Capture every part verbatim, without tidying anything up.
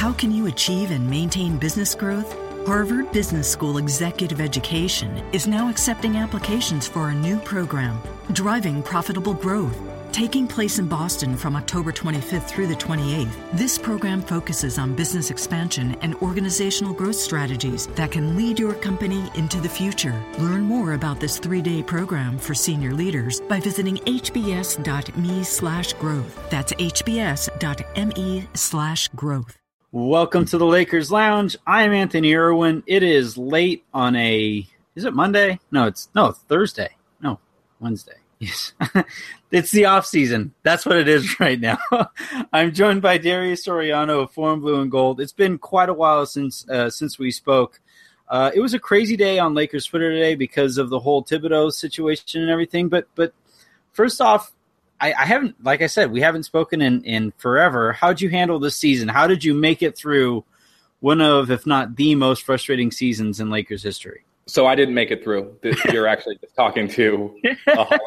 How can you achieve and maintain business growth? Harvard Business School Executive Education is now accepting applications for a new program, Driving Profitable Growth. Taking place in Boston from October twenty-fifth through the twenty-eighth, this program focuses on business expansion and organizational growth strategies that can lead your company into the future. Learn more about this three-day program for senior leaders by visiting hbs.me slash growth. That's hbs.me slash growth. Welcome to the Lakers Lounge. I'm Anthony Irwin. It is late on a, is it Monday? No, it's, no, Thursday. No, Wednesday. Yes. It's the off season. That's what it is right now. I'm joined by Darius Soriano of Forum Blue and Gold. It's been quite a while since uh, since we spoke. Uh, it was a crazy day on Lakers Twitter today because of the whole Thibodeau situation and everything. But but first off, I, I haven't, like I said, we haven't spoken in, in forever. How'd you handle this season? How did you make it through one of, if not the most frustrating seasons in Lakers history? So I didn't make it through. You're actually just talking to a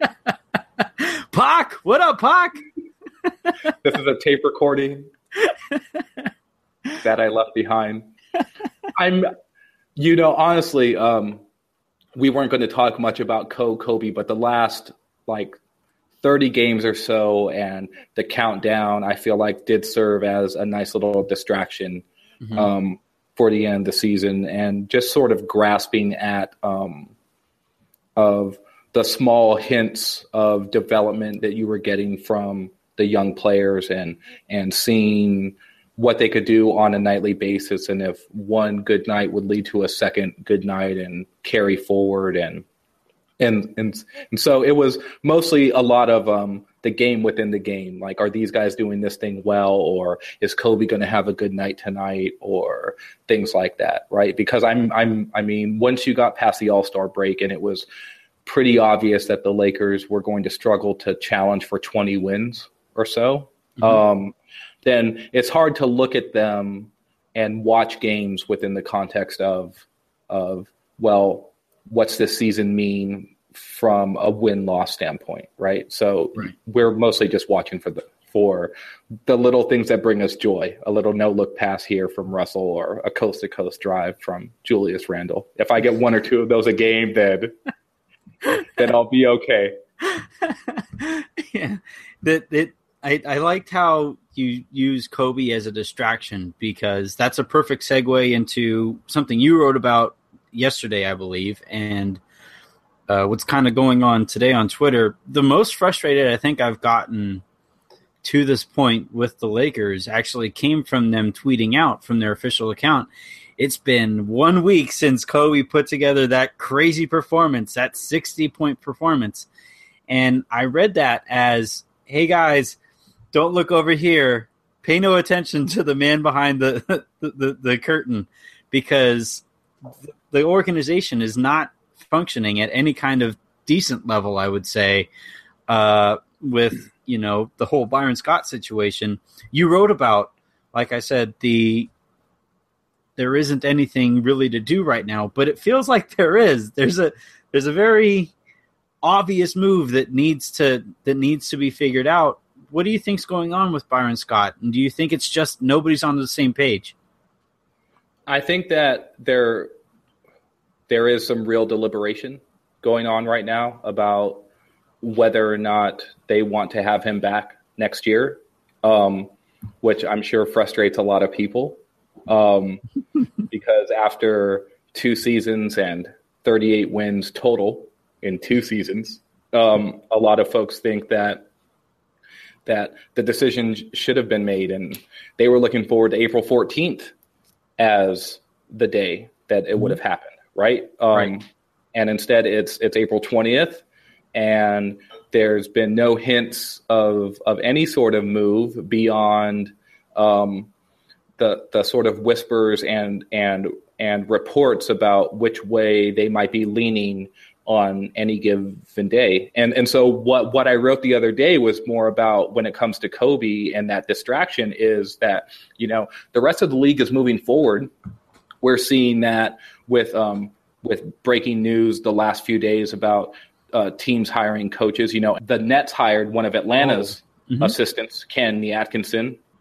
Pac, what up, Pac? This is a tape recording that I left behind. I'm, you know, honestly, um, we weren't going to talk much about Co Kobe, but the last like thirty games or so and the countdown, I feel like did serve as a nice little distraction. Mm-hmm. Um, for the end of the season, and just sort of grasping at um, of the small hints of development that you were getting from the young players, and and seeing what they could do on a nightly basis, and if one good night would lead to a second good night and carry forward, and and and and so it was mostly a lot of um, the game within the game. Like, are these guys doing this thing well, or is Kobe going to have a good night tonight, or things like that, right? Because I'm, I'm, I mean, once you got past the All-Star break and it was pretty obvious that the Lakers were going to struggle to challenge for twenty wins or so, mm-hmm. um, then it's hard to look at them and watch games within the context of, of well, what's this season mean from a win-loss standpoint, right? So right. We're mostly just watching for the for the little things that bring us joy. A little no-look pass here from Russell, or a coast-to-coast drive from Julius Randle. If I get one or two of those a game, then then I'll be okay. Yeah, that it. I, I liked how you use Kobe as a distraction, because that's a perfect segue into something you wrote about yesterday, I believe, and uh, what's kind of going on today on Twitter. The most frustrated I think I've gotten to this point with the Lakers actually came from them tweeting out from their official account. It's been one week since Kobe put together that crazy performance, that sixty-point performance. And I read that as, hey, guys, don't look over here. Pay no attention to the man behind the the, the, the curtain, because the organization is not functioning at any kind of decent level, I would say, uh, with, you know, the whole Byron Scott situation. You wrote about, like I said, the there isn't anything really to do right now, but it feels like there is. There's a there's a very obvious move that needs to that needs to be figured out. What do you think's going on with Byron Scott? And do you think it's just nobody's on the same page? I think that there there is some real deliberation going on right now about whether or not they want to have him back next year, um, which I'm sure frustrates a lot of people, um, because after two seasons and thirty-eight wins total in two seasons, um, a lot of folks think that that the decision should have been made, and they were looking forward to April fourteenth as the day that it would have happened, right? Um, right. And instead, it's it's April twentieth, and there's been no hints of of any sort of move beyond um, the the sort of whispers and and and reports about which way they might be leaning on any given day. And and so what what I wrote the other day was more about, when it comes to Kobe and that distraction, is that, you know, the rest of the league is moving forward. We're seeing that with um, with breaking news the last few days about uh, teams hiring coaches. You know, the Nets hired one of Atlanta's oh. mm-hmm. assistants, Ken Atkinson,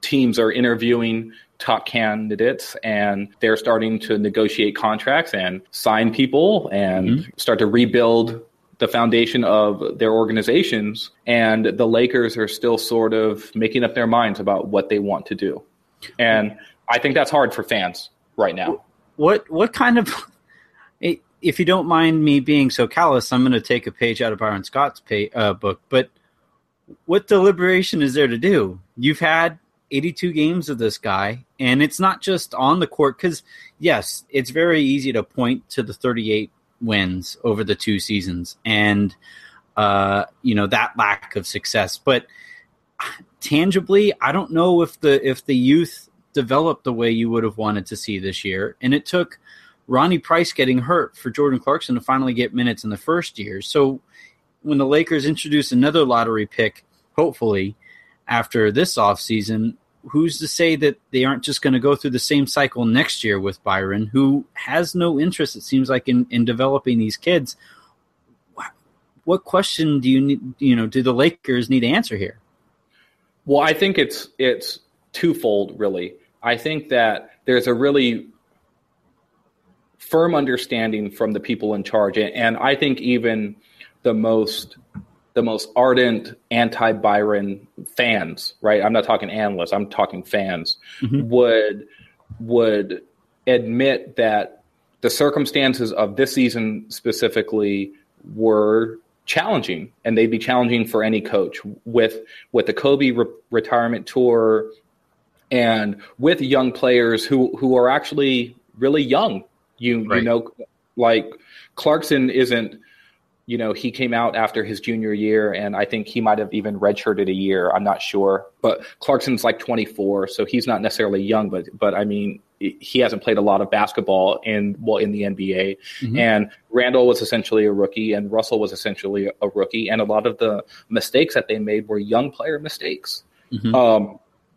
teams are interviewing top candidates and they're starting to negotiate contracts and sign people and mm-hmm. start to rebuild the foundation of their organizations. And the Lakers are still sort of making up their minds about what they want to do. And I think that's hard for fans right now. What, what kind of, if you don't mind me being so callous, I'm going to take a page out of Byron Scott's pay, uh, book, but what deliberation is there to do? You've had eighty-two games of this guy, and it's not just on the court, because yes, it's very easy to point to the thirty-eight wins over the two seasons and uh, you know, that lack of success. But tangibly, I don't know if the if the youth developed the way you would have wanted to see this year. And it took Ronnie Price getting hurt for Jordan Clarkson to finally get minutes in the first year. So when the Lakers introduce another lottery pick, hopefully, after this offseason, who's to say that they aren't just going to go through the same cycle next year with Byron, who has no interest, it seems like, in, in developing these kids? What question do you need, you know, do the Lakers need to answer here? Well, I think it's it's twofold, really. I think that there's a really firm understanding from the people in charge, and I think even the most the most ardent anti-Byron fans, right? I'm not talking analysts, I'm talking fans, mm-hmm. would would admit that the circumstances of this season specifically were challenging, and they'd be challenging for any coach with with the Kobe re- retirement tour and with young players who, who are actually really young. You right. you know, like Clarkson isn't, you know, he came out after his junior year, and I think he might have even redshirted a year. I'm not sure, but Clarkson's like twenty-four, so he's not necessarily young, but but I mean, he hasn't played a lot of basketball in well in the N B A. Mm-hmm. And Randall was essentially a rookie, and Russell was essentially a rookie, and a lot of the mistakes that they made were young player mistakes. Mm-hmm. Um,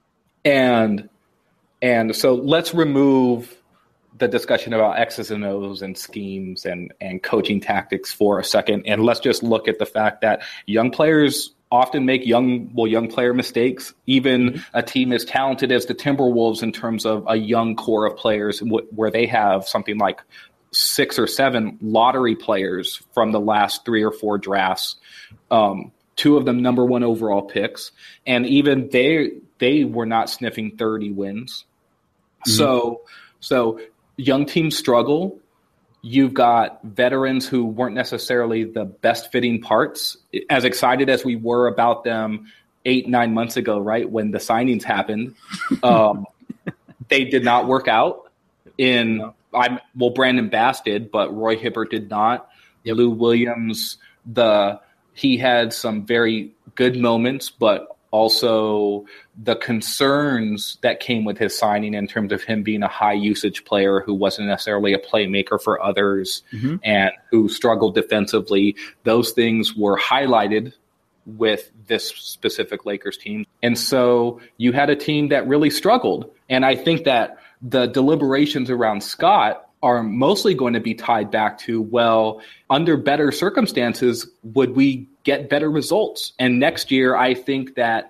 and and so let's remove the discussion about X's and O's and schemes and, and coaching tactics for a second. And let's just look at the fact that young players often make young, well, young player mistakes. Even mm-hmm. a team as talented as the Timberwolves in terms of a young core of players w- where they have something like six or seven lottery players from the last three or four drafts, um, two of them number one overall picks. And even they, they were not sniffing thirty wins. Mm-hmm. So, so, young teams struggle. You've got veterans who weren't necessarily the best fitting parts. As excited as we were about them eight, nine months ago, right, when the signings happened, um, they did not work out. In I'm well, Brandon Bass did, but Roy Hibbert did not. Yep. Lou Williams, the he had some very good moments, but also the concerns that came with his signing in terms of him being a high usage player who wasn't necessarily a playmaker for others mm-hmm. and who struggled defensively. Those things were highlighted with this specific Lakers team. And so you had a team that really struggled. And I think that the deliberations around Scott are mostly going to be tied back to, well, under better circumstances, would we get better results? And next year, I think that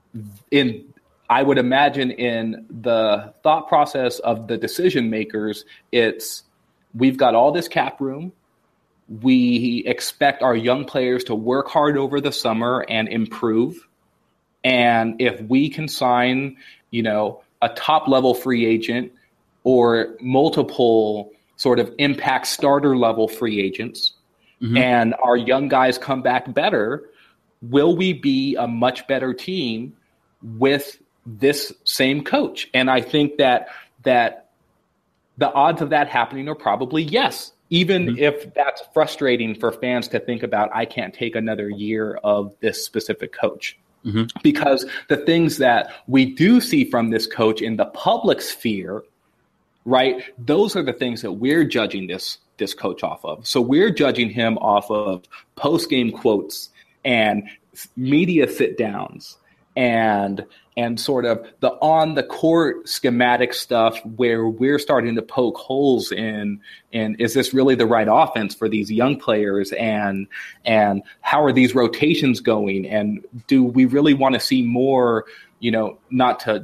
in, I would imagine in the thought process of the decision makers, it's, we've got all this cap room. We expect our young players to work hard over the summer and improve. And if we can sign, you know, a top level free agent or multiple sort of impact starter level free agents, mm-hmm. and our young guys come back better, will we be a much better team with this same coach? And I think that that the odds of that happening are probably yes, even mm-hmm. if that's frustrating for fans to think about. I can't take another year of this specific coach. Mm-hmm. Because the things that we do see from this coach in the public sphere, right, those are the things that we're judging this this coach off of. So we're judging him off of post-game quotes and media sit-downs and and sort of the on-the-court schematic stuff where we're starting to poke holes in, in is this really the right offense for these young players, and and how are these rotations going, and do we really want to see more, you know, not to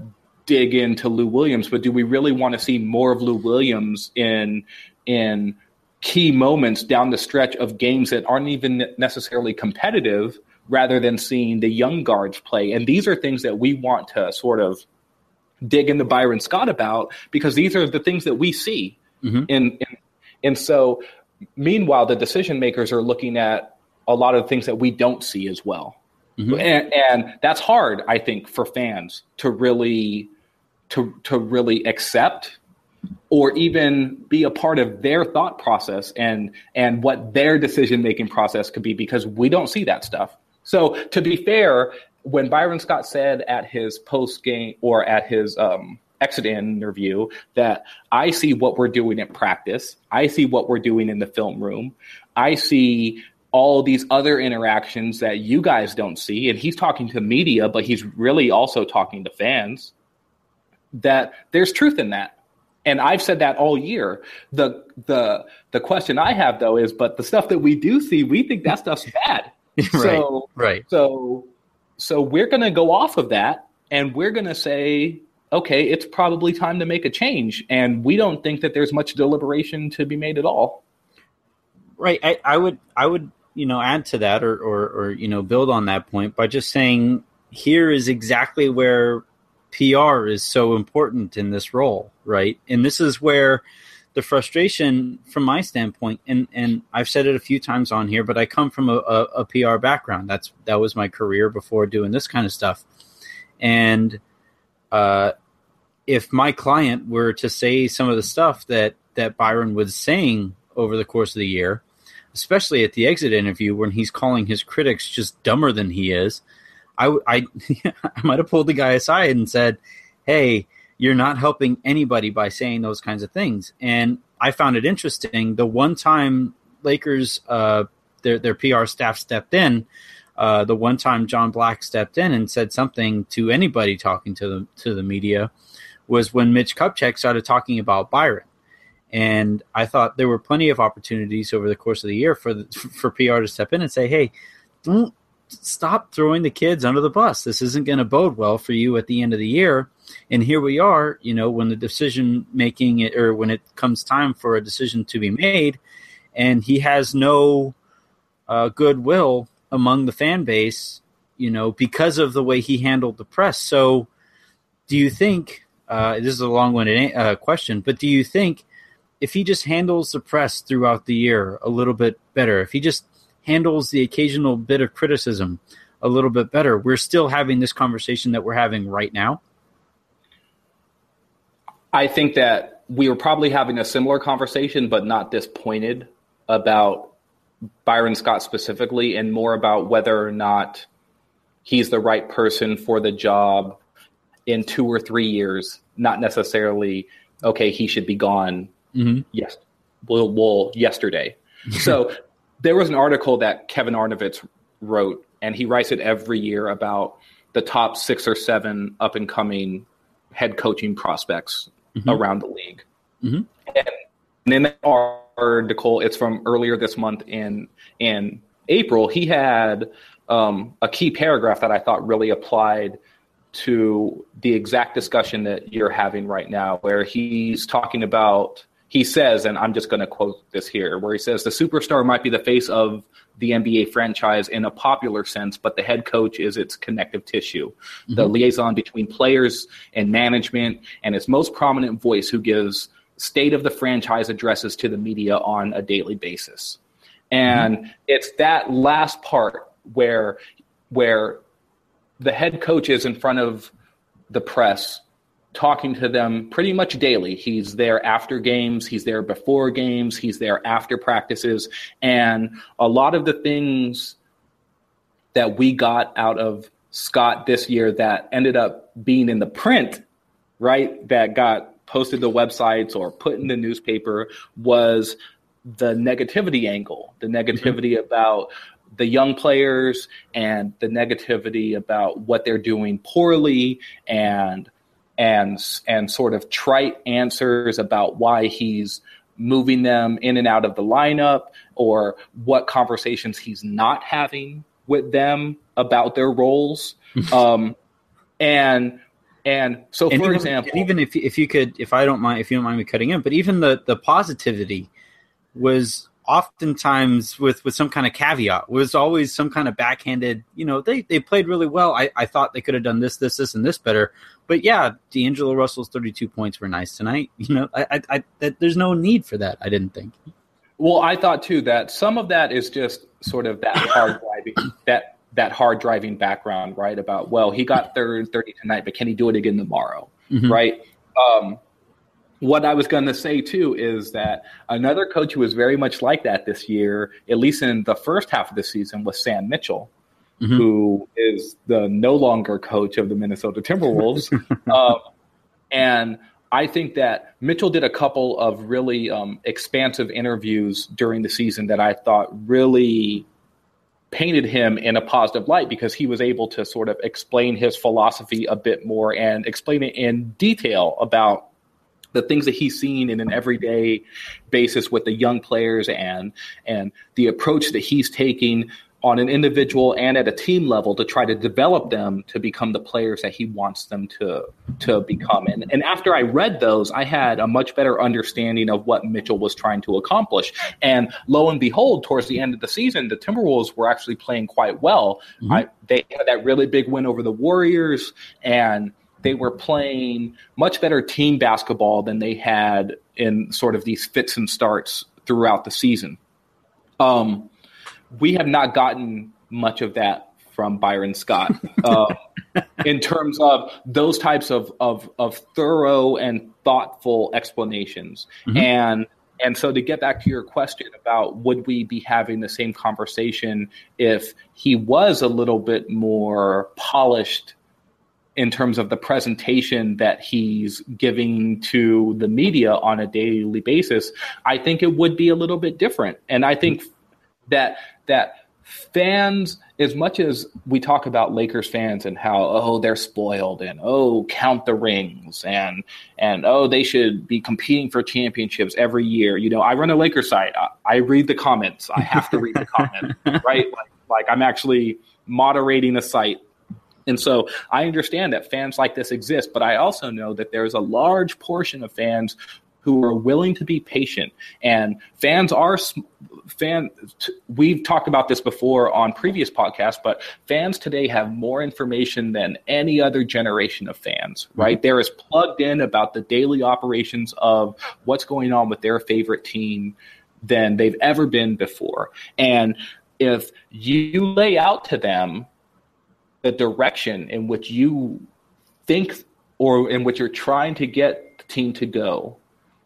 dig into Lou Williams, but do we really want to see more of Lou Williams in in key moments down the stretch of games that aren't even necessarily competitive, rather than seeing the young guards play? And these are things that we want to sort of dig into Byron Scott about, because these are the things that we see. Mm-hmm. And, and and so meanwhile, the decision makers are looking at a lot of things that we don't see as well. Mm-hmm. And, and that's hard, I think, for fans to really to to really accept, or even be a part of their thought process and and what their decision-making process could be, because we don't see that stuff. So to be fair, when Byron Scott said at his post-game or at his um, exit interview that I see what we're doing in practice, I see what we're doing in the film room, I see all these other interactions that you guys don't see, and he's talking to media, but he's really also talking to fans, that there's truth in that. And I've said that all year. The the the question I have, though, is, but the stuff that we do see, we think that stuff's bad. right, so, right. So, so we're going to go off of that, and we're going to say, okay, it's probably time to make a change. And we don't think that there's much deliberation to be made at all. Right. I, I would, I would, you know, add to that, or, or, or, you know, build on that point by just saying, here is exactly where P R is so important in this role, right? And this is where the frustration from my standpoint, and, and I've said it a few times on here, but I come from a, a, a P R background. That's that was my career before doing this kind of stuff. And uh, if my client were to say some of the stuff that, that Byron was saying over the course of the year, especially at the exit interview when he's calling his critics just dumber than he is, I, I, I might have pulled the guy aside and said, hey, you're not helping anybody by saying those kinds of things. And I found it interesting. The one time Lakers, uh, their, their P R staff stepped in, uh, the one time John Black stepped in and said something to anybody talking to the, to the media was when Mitch Kupchak started talking about Byron. And I thought there were plenty of opportunities over the course of the year for the, for P R to step in and say, hey, don't stop throwing the kids under the bus. This isn't going to bode well for you at the end of the year. And here we are, you know, when the decision making or when it comes time for a decision to be made, and he has no uh, goodwill among the fan base, you know, because of the way he handled the press. So do you think, uh, this is a long-winded uh, question, but do you think if he just handles the press throughout the year a little bit better, if he just handles the occasional bit of criticism a little bit better, we're still having this conversation that we're having right now? I think that we were probably having a similar conversation, but not this pointed about Byron Scott specifically, and more about whether or not he's the right person for the job in two or three years, not necessarily, okay, he should be gone mm-hmm. yes, well, well, yesterday. So there was an article that Kevin Arnovitz wrote, and he writes it every year about the top six or seven up-and-coming head coaching prospects mm-hmm. around the league. Mm-hmm. And in that article, it's from earlier this month in in April, he had um, a key paragraph that I thought really applied to the exact discussion that you're having right now, where he's talking about, he says, and I'm just going to quote this here, where he says, the superstar might be the face of the N B A franchise in a popular sense, but the head coach is its connective tissue, mm-hmm. the liaison between players and management, and its most prominent voice who gives state of the franchise addresses to the media on a daily basis. And mm-hmm. it's that last part where where the head coach is in front of the press talking to them pretty much daily. He's there after games, he's there before games, he's there after practices. And a lot of the things that we got out of Scott this year that ended up being in the print, right, that got posted to websites or put in the newspaper was the negativity angle, the negativity mm-hmm. about the young players and the negativity about what they're doing poorly, and and and sort of trite answers about why he's moving them in and out of the lineup, or what conversations he's not having with them about their roles. um, and And so, and for even, example, and even if if you could, if I don't mind, if you don't mind me cutting in, but even the the positivity was oftentimes with, with some kind of caveat, was always some kind of backhanded, you know, they, they played really well. I, I thought they could have done this, this, this, and this better. But yeah, D'Angelo Russell's thirty-two points were nice tonight. You know, I, I, I that there's no need for that, I didn't think. Well, I thought too that some of that is just sort of that hard driving, that that hard driving background, right? About, well, he got third thirty tonight, but can he do it again tomorrow, mm-hmm. right? Um, What I was going to say, too, is that another coach who was very much like that this year, at least in the first half of the season, was Sam Mitchell, mm-hmm. who is the no longer coach of the Minnesota Timberwolves. um, and I think that Mitchell did a couple of really um, expansive interviews during the season that I thought really painted him in a positive light, because he was able to sort of explain his philosophy a bit more and explain it in detail about the things that he's seen in an everyday basis with the young players and and the approach that he's taking on an individual and at a team level to try to develop them to become the players that he wants them to to become. And, and after I read those, I had a much better understanding of what Mitchell was trying to accomplish. And lo and behold, towards the end of the season, the Timberwolves were actually playing quite well. Mm-hmm. I, they had that really big win over the Warriors, and they were playing much better team basketball than they had in sort of these fits and starts throughout the season. Um, we have not gotten much of that from Byron Scott uh, in terms of those types of, of, of thorough and thoughtful explanations. Mm-hmm. And and so to get back to your question about would we be having the same conversation if he was a little bit more polished in terms of the presentation that he's giving to the media on a daily basis, I think it would be a little bit different. And I think that that fans, as much as we talk about Lakers fans and how, oh, they're spoiled and, oh, count the rings and, and oh, they should be competing for championships every year. You know, I run a Lakers site. I, I read the comments. I have to read the comments, right? Like, like I'm actually moderating a site. And so I understand that fans like this exist, but I also know that there's a large portion of fans who are willing to be patient. And fans are fan. We've talked about this before on previous podcasts, but fans today have more information than any other generation of fans, right? Mm-hmm. They're as plugged in about the daily operations of what's going on with their favorite team than they've ever been before. And if you lay out to them the direction in which you think or in which you're trying to get the team to go,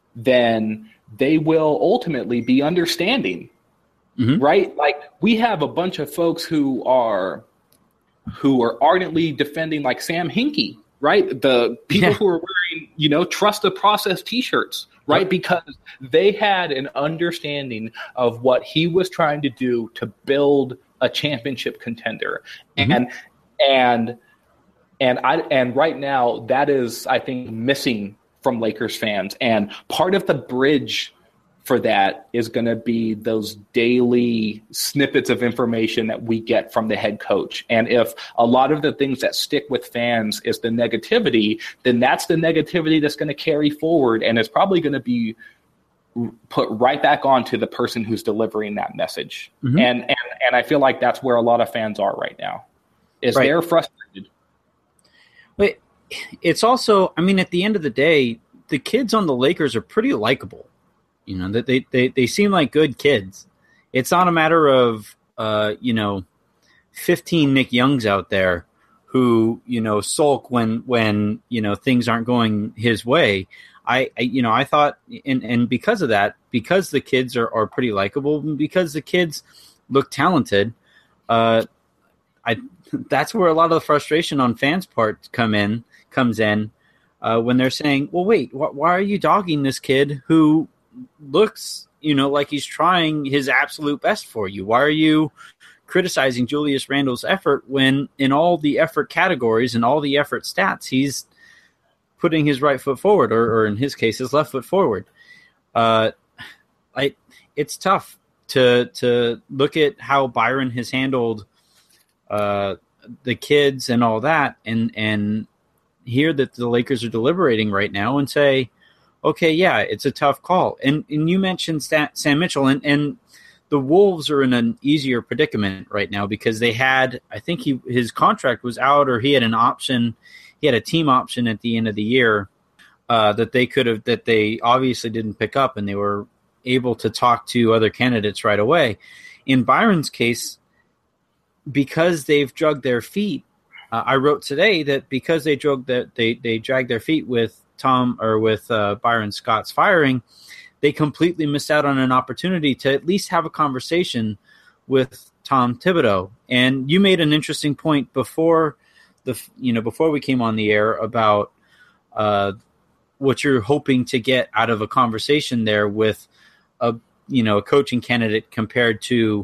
then they will ultimately be understanding, mm-hmm. right? Like we have a bunch of folks who are who are ardently defending, like Sam Hinkie, right? The people yeah. who are wearing, you know, trust the process T-shirts, right? Yep. Because they had an understanding of what he was trying to do to build a championship contender, mm-hmm. and And and I and right now that is, I think, missing from Lakers fans. And part of the bridge for that is going to be those daily snippets of information that we get from the head coach. And if a lot of the things that stick with fans is the negativity, then that's the negativity that's going to carry forward, and it's probably going to be put right back onto the person who's delivering that message. Mm-hmm. And, and and I feel like that's where a lot of fans are right now. Is right. They're frustrated. But it's also, I mean, at the end of the day, the kids on the Lakers are pretty likable. You know, that they, they, they seem like good kids. It's not a matter of, uh, you know, fifteen Nick Youngs out there who, you know, sulk when, when, you know, things aren't going his way. I, I you know, I thought, and, and because of that, because the kids are, are pretty likable, because the kids look talented, uh, I, that's where a lot of the frustration on fans' part come in, comes in uh, when they're saying, well, wait, wh- why are you dogging this kid who looks, you know, like he's trying his absolute best for you? Why are you criticizing Julius Randle's effort when in all the effort categories and all the effort stats, he's putting his right foot forward, or, or in his case, his left foot forward? Uh, I, it's tough to to look at how Byron has handled Uh, the kids and all that, and and hear that the Lakers are deliberating right now and say, okay, yeah, it's a tough call. And and you mentioned Sam Mitchell, and, and the Wolves are in an easier predicament right now because they had, I think he his contract was out, or he had an option, he had a team option at the end of the year uh, that they could have, that they obviously didn't pick up, and they were able to talk to other candidates right away. In Byron's case, because they've drugged their feet, uh, I wrote today that because they drug that they they dragged their feet with Tom or with uh, Byron Scott's firing, they completely missed out on an opportunity to at least have a conversation with Tom Thibodeau. And you made an interesting point before the you know before we came on the air about uh, what you're hoping to get out of a conversation there with a you know a coaching candidate compared to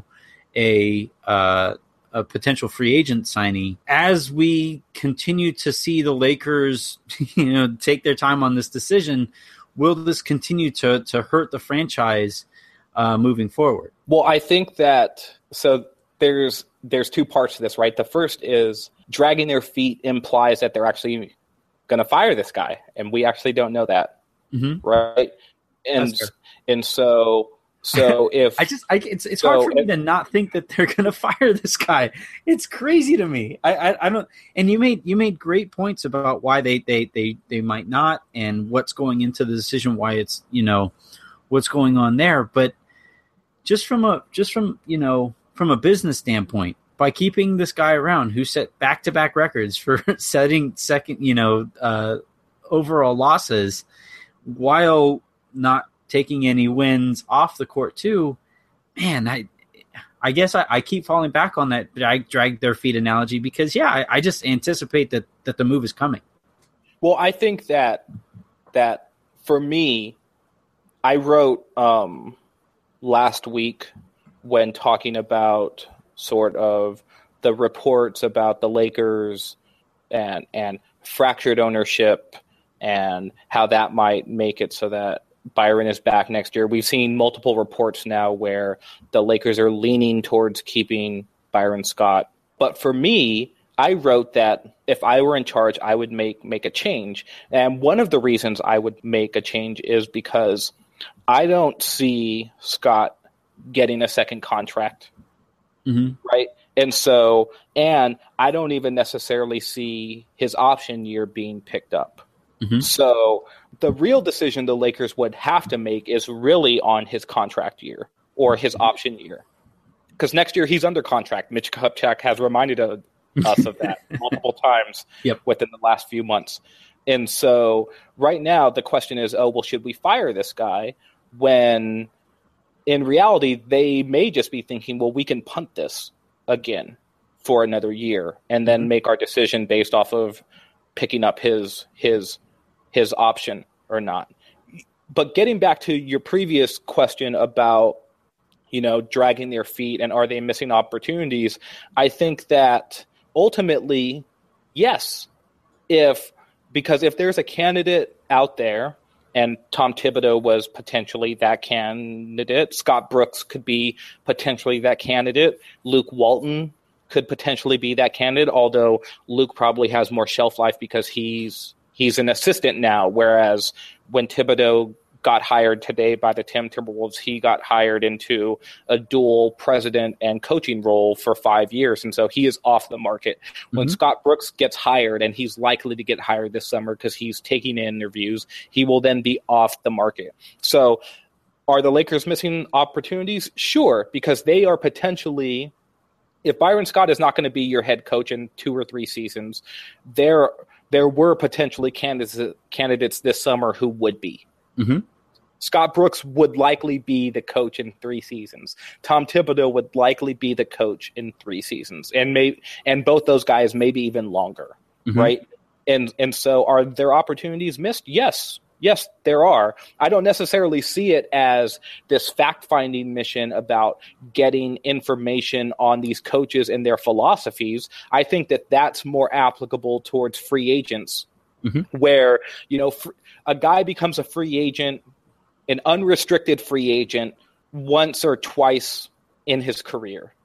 a uh, a potential free agent signee. As we continue to see the Lakers, you know, take their time on this decision, will this continue to to hurt the franchise uh, moving forward? Well, I think that so there's there's two parts to this, right? The first is dragging their feet implies that they're actually going to fire this guy, and we actually don't know that, mm-hmm. right? And and so. So if I just, I, it's it's so hard for me if, to not think that they're going to fire this guy. It's crazy to me. I, I, I don't. And you made you made great points about why they, they, they, they might not, and what's going into the decision, why it's you know what's going on there. But just from a just from you know from a business standpoint, by keeping this guy around who set back to back records for setting second you know uh, overall losses, while not taking any wins off the court too, man, I I guess I, I keep falling back on that drag, drag their feet analogy because, yeah, I, I just anticipate that, that the move is coming. Well, I think that that for me, I wrote um, last week when talking about sort of the reports about the Lakers and and fractured ownership and how that might make it so that Byron is back next year. We've seen multiple reports now where the Lakers are leaning towards keeping Byron Scott. But for me, I wrote that if I were in charge, I would make make a change. And one of the reasons I would make a change is because I don't see Scott getting a second contract, mm-hmm. right? And so, and I don't even necessarily see his option year being picked up. Mm-hmm. So the real decision the Lakers would have to make is really on his contract year or his option year. Because next year he's under contract. Mitch Kupchak has reminded us of that multiple times yep. within the last few months. And so right now the question is, oh, well, should we fire this guy? When in reality, they may just be thinking, well, we can punt this again for another year and then mm-hmm. make our decision based off of picking up his his his option or not. But getting back to your previous question about, you know, dragging their feet and are they missing opportunities, I think that ultimately, yes, if because if there's a candidate out there, and Tom Thibodeau was potentially that candidate, Scott Brooks could be potentially that candidate, Luke Walton could potentially be that candidate, although Luke probably has more shelf life because he's he's an assistant now, whereas when Thibodeau got hired today by the Tim Timberwolves, he got hired into a dual president and coaching role for five years, and so he is off the market. Mm-hmm. When Scott Brooks gets hired, and he's likely to get hired this summer because he's taking in interviews, he will then be off the market. So are the Lakers missing opportunities? Sure, because they are potentially – if Byron Scott is not going to be your head coach in two or three seasons, there there were potentially candidates candidates this summer who would be. Mm-hmm. Scott Brooks would likely be the coach in three seasons. Tom Thibodeau would likely be the coach in three seasons, and may and both those guys maybe even longer, mm-hmm. right? And and so are there opportunities missed? Yes. Yes, there are. I don't necessarily see it as this fact-finding mission about getting information on these coaches and their philosophies. I think that that's more applicable towards free agents, mm-hmm. where, you know, fr- a guy becomes a free agent, an unrestricted free agent, once or twice in his career.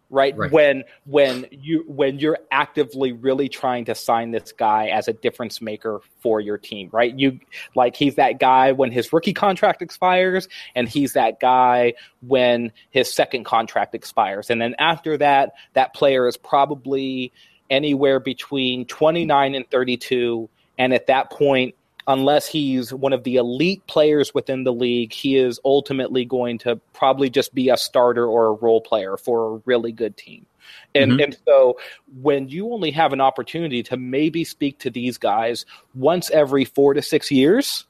right? Right. When when you when you're actively really trying to sign this guy as a difference maker for your team, right? You like he's that guy when his rookie contract expires, and he's that guy when his second contract expires. And then after that, that player is probably anywhere between twenty-nine and thirty-two. And at that point, unless he's one of the elite players within the league, he is ultimately going to probably just be a starter or a role player for a really good team. And mm-hmm. and so when you only have an opportunity to maybe speak to these guys once every four to six years,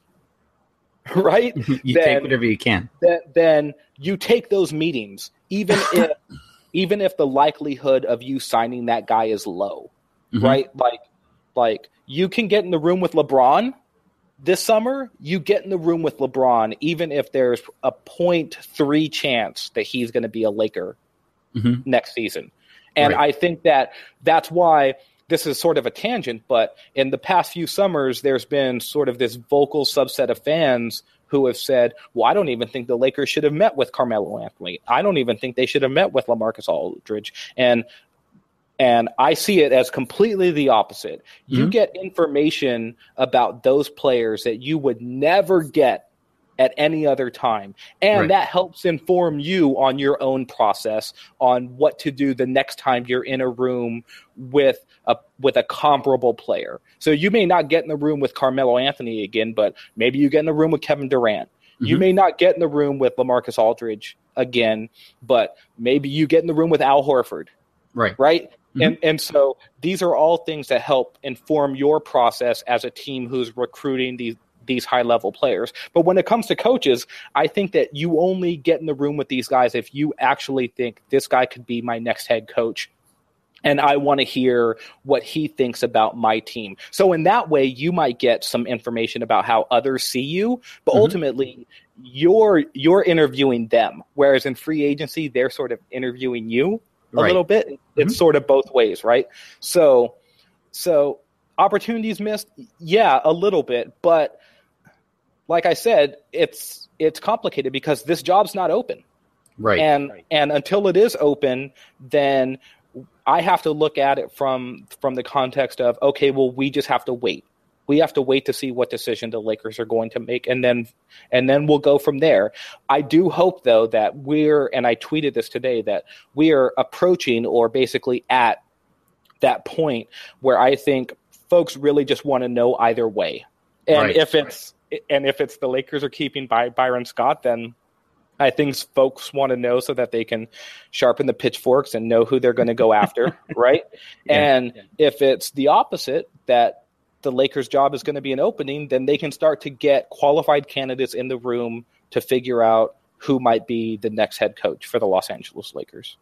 right? You then, take whatever you can. Then, then you take those meetings, even if even if the likelihood of you signing that guy is low, mm-hmm. right? Like, like you can get in the room with LeBron this summer, you get in the room with LeBron, even if there's a zero point three chance that he's going to be a Laker mm-hmm. next season. And right. I think that that's why this is sort of a tangent, but in the past few summers, there's been sort of this vocal subset of fans who have said, well, I don't even think the Lakers should have met with Carmelo Anthony. I don't even think they should have met with LaMarcus Aldridge. And And I see it as completely the opposite. You mm-hmm. get information about those players that you would never get at any other time. And right. that helps inform you on your own process on what to do the next time you're in a room with a with a comparable player. So you may not get in the room with Carmelo Anthony again, but maybe you get in the room with Kevin Durant. Mm-hmm. You may not get in the room with LaMarcus Aldridge again, but maybe you get in the room with Al Horford. Right. Right? Mm-hmm. And and so these are all things that help inform your process as a team who's recruiting these these high-level players. But when it comes to coaches, I think that you only get in the room with these guys if you actually think this guy could be my next head coach, and I want to hear what he thinks about my team. So in that way, you might get some information about how others see you, but mm-hmm. ultimately you're you're interviewing them, whereas in free agency, they're sort of interviewing you a right. little bit. It's mm-hmm. sort of both ways, right? So, so opportunities missed, yeah, a little bit, but like I said, it's it's complicated because this job's not open, right? And right. and until it is open, then I have to look at it from from the context of, okay, well, we just have to wait. We have to wait to see what decision the Lakers are going to make, and then and then we'll go from there. I do hope, though, that we're, and I tweeted this today, that we are approaching or basically at that point where I think folks really just want to know either way. And right. if it's and if it's the Lakers are keeping By- Byron Scott, then I think folks want to know so that they can sharpen the pitchforks and know who they're going to go after, right? Yeah. And yeah. if it's the opposite, that the Lakers' job is going to be an opening, then they can start to get qualified candidates in the room to figure out who might be the next head coach for the Los Angeles Lakers.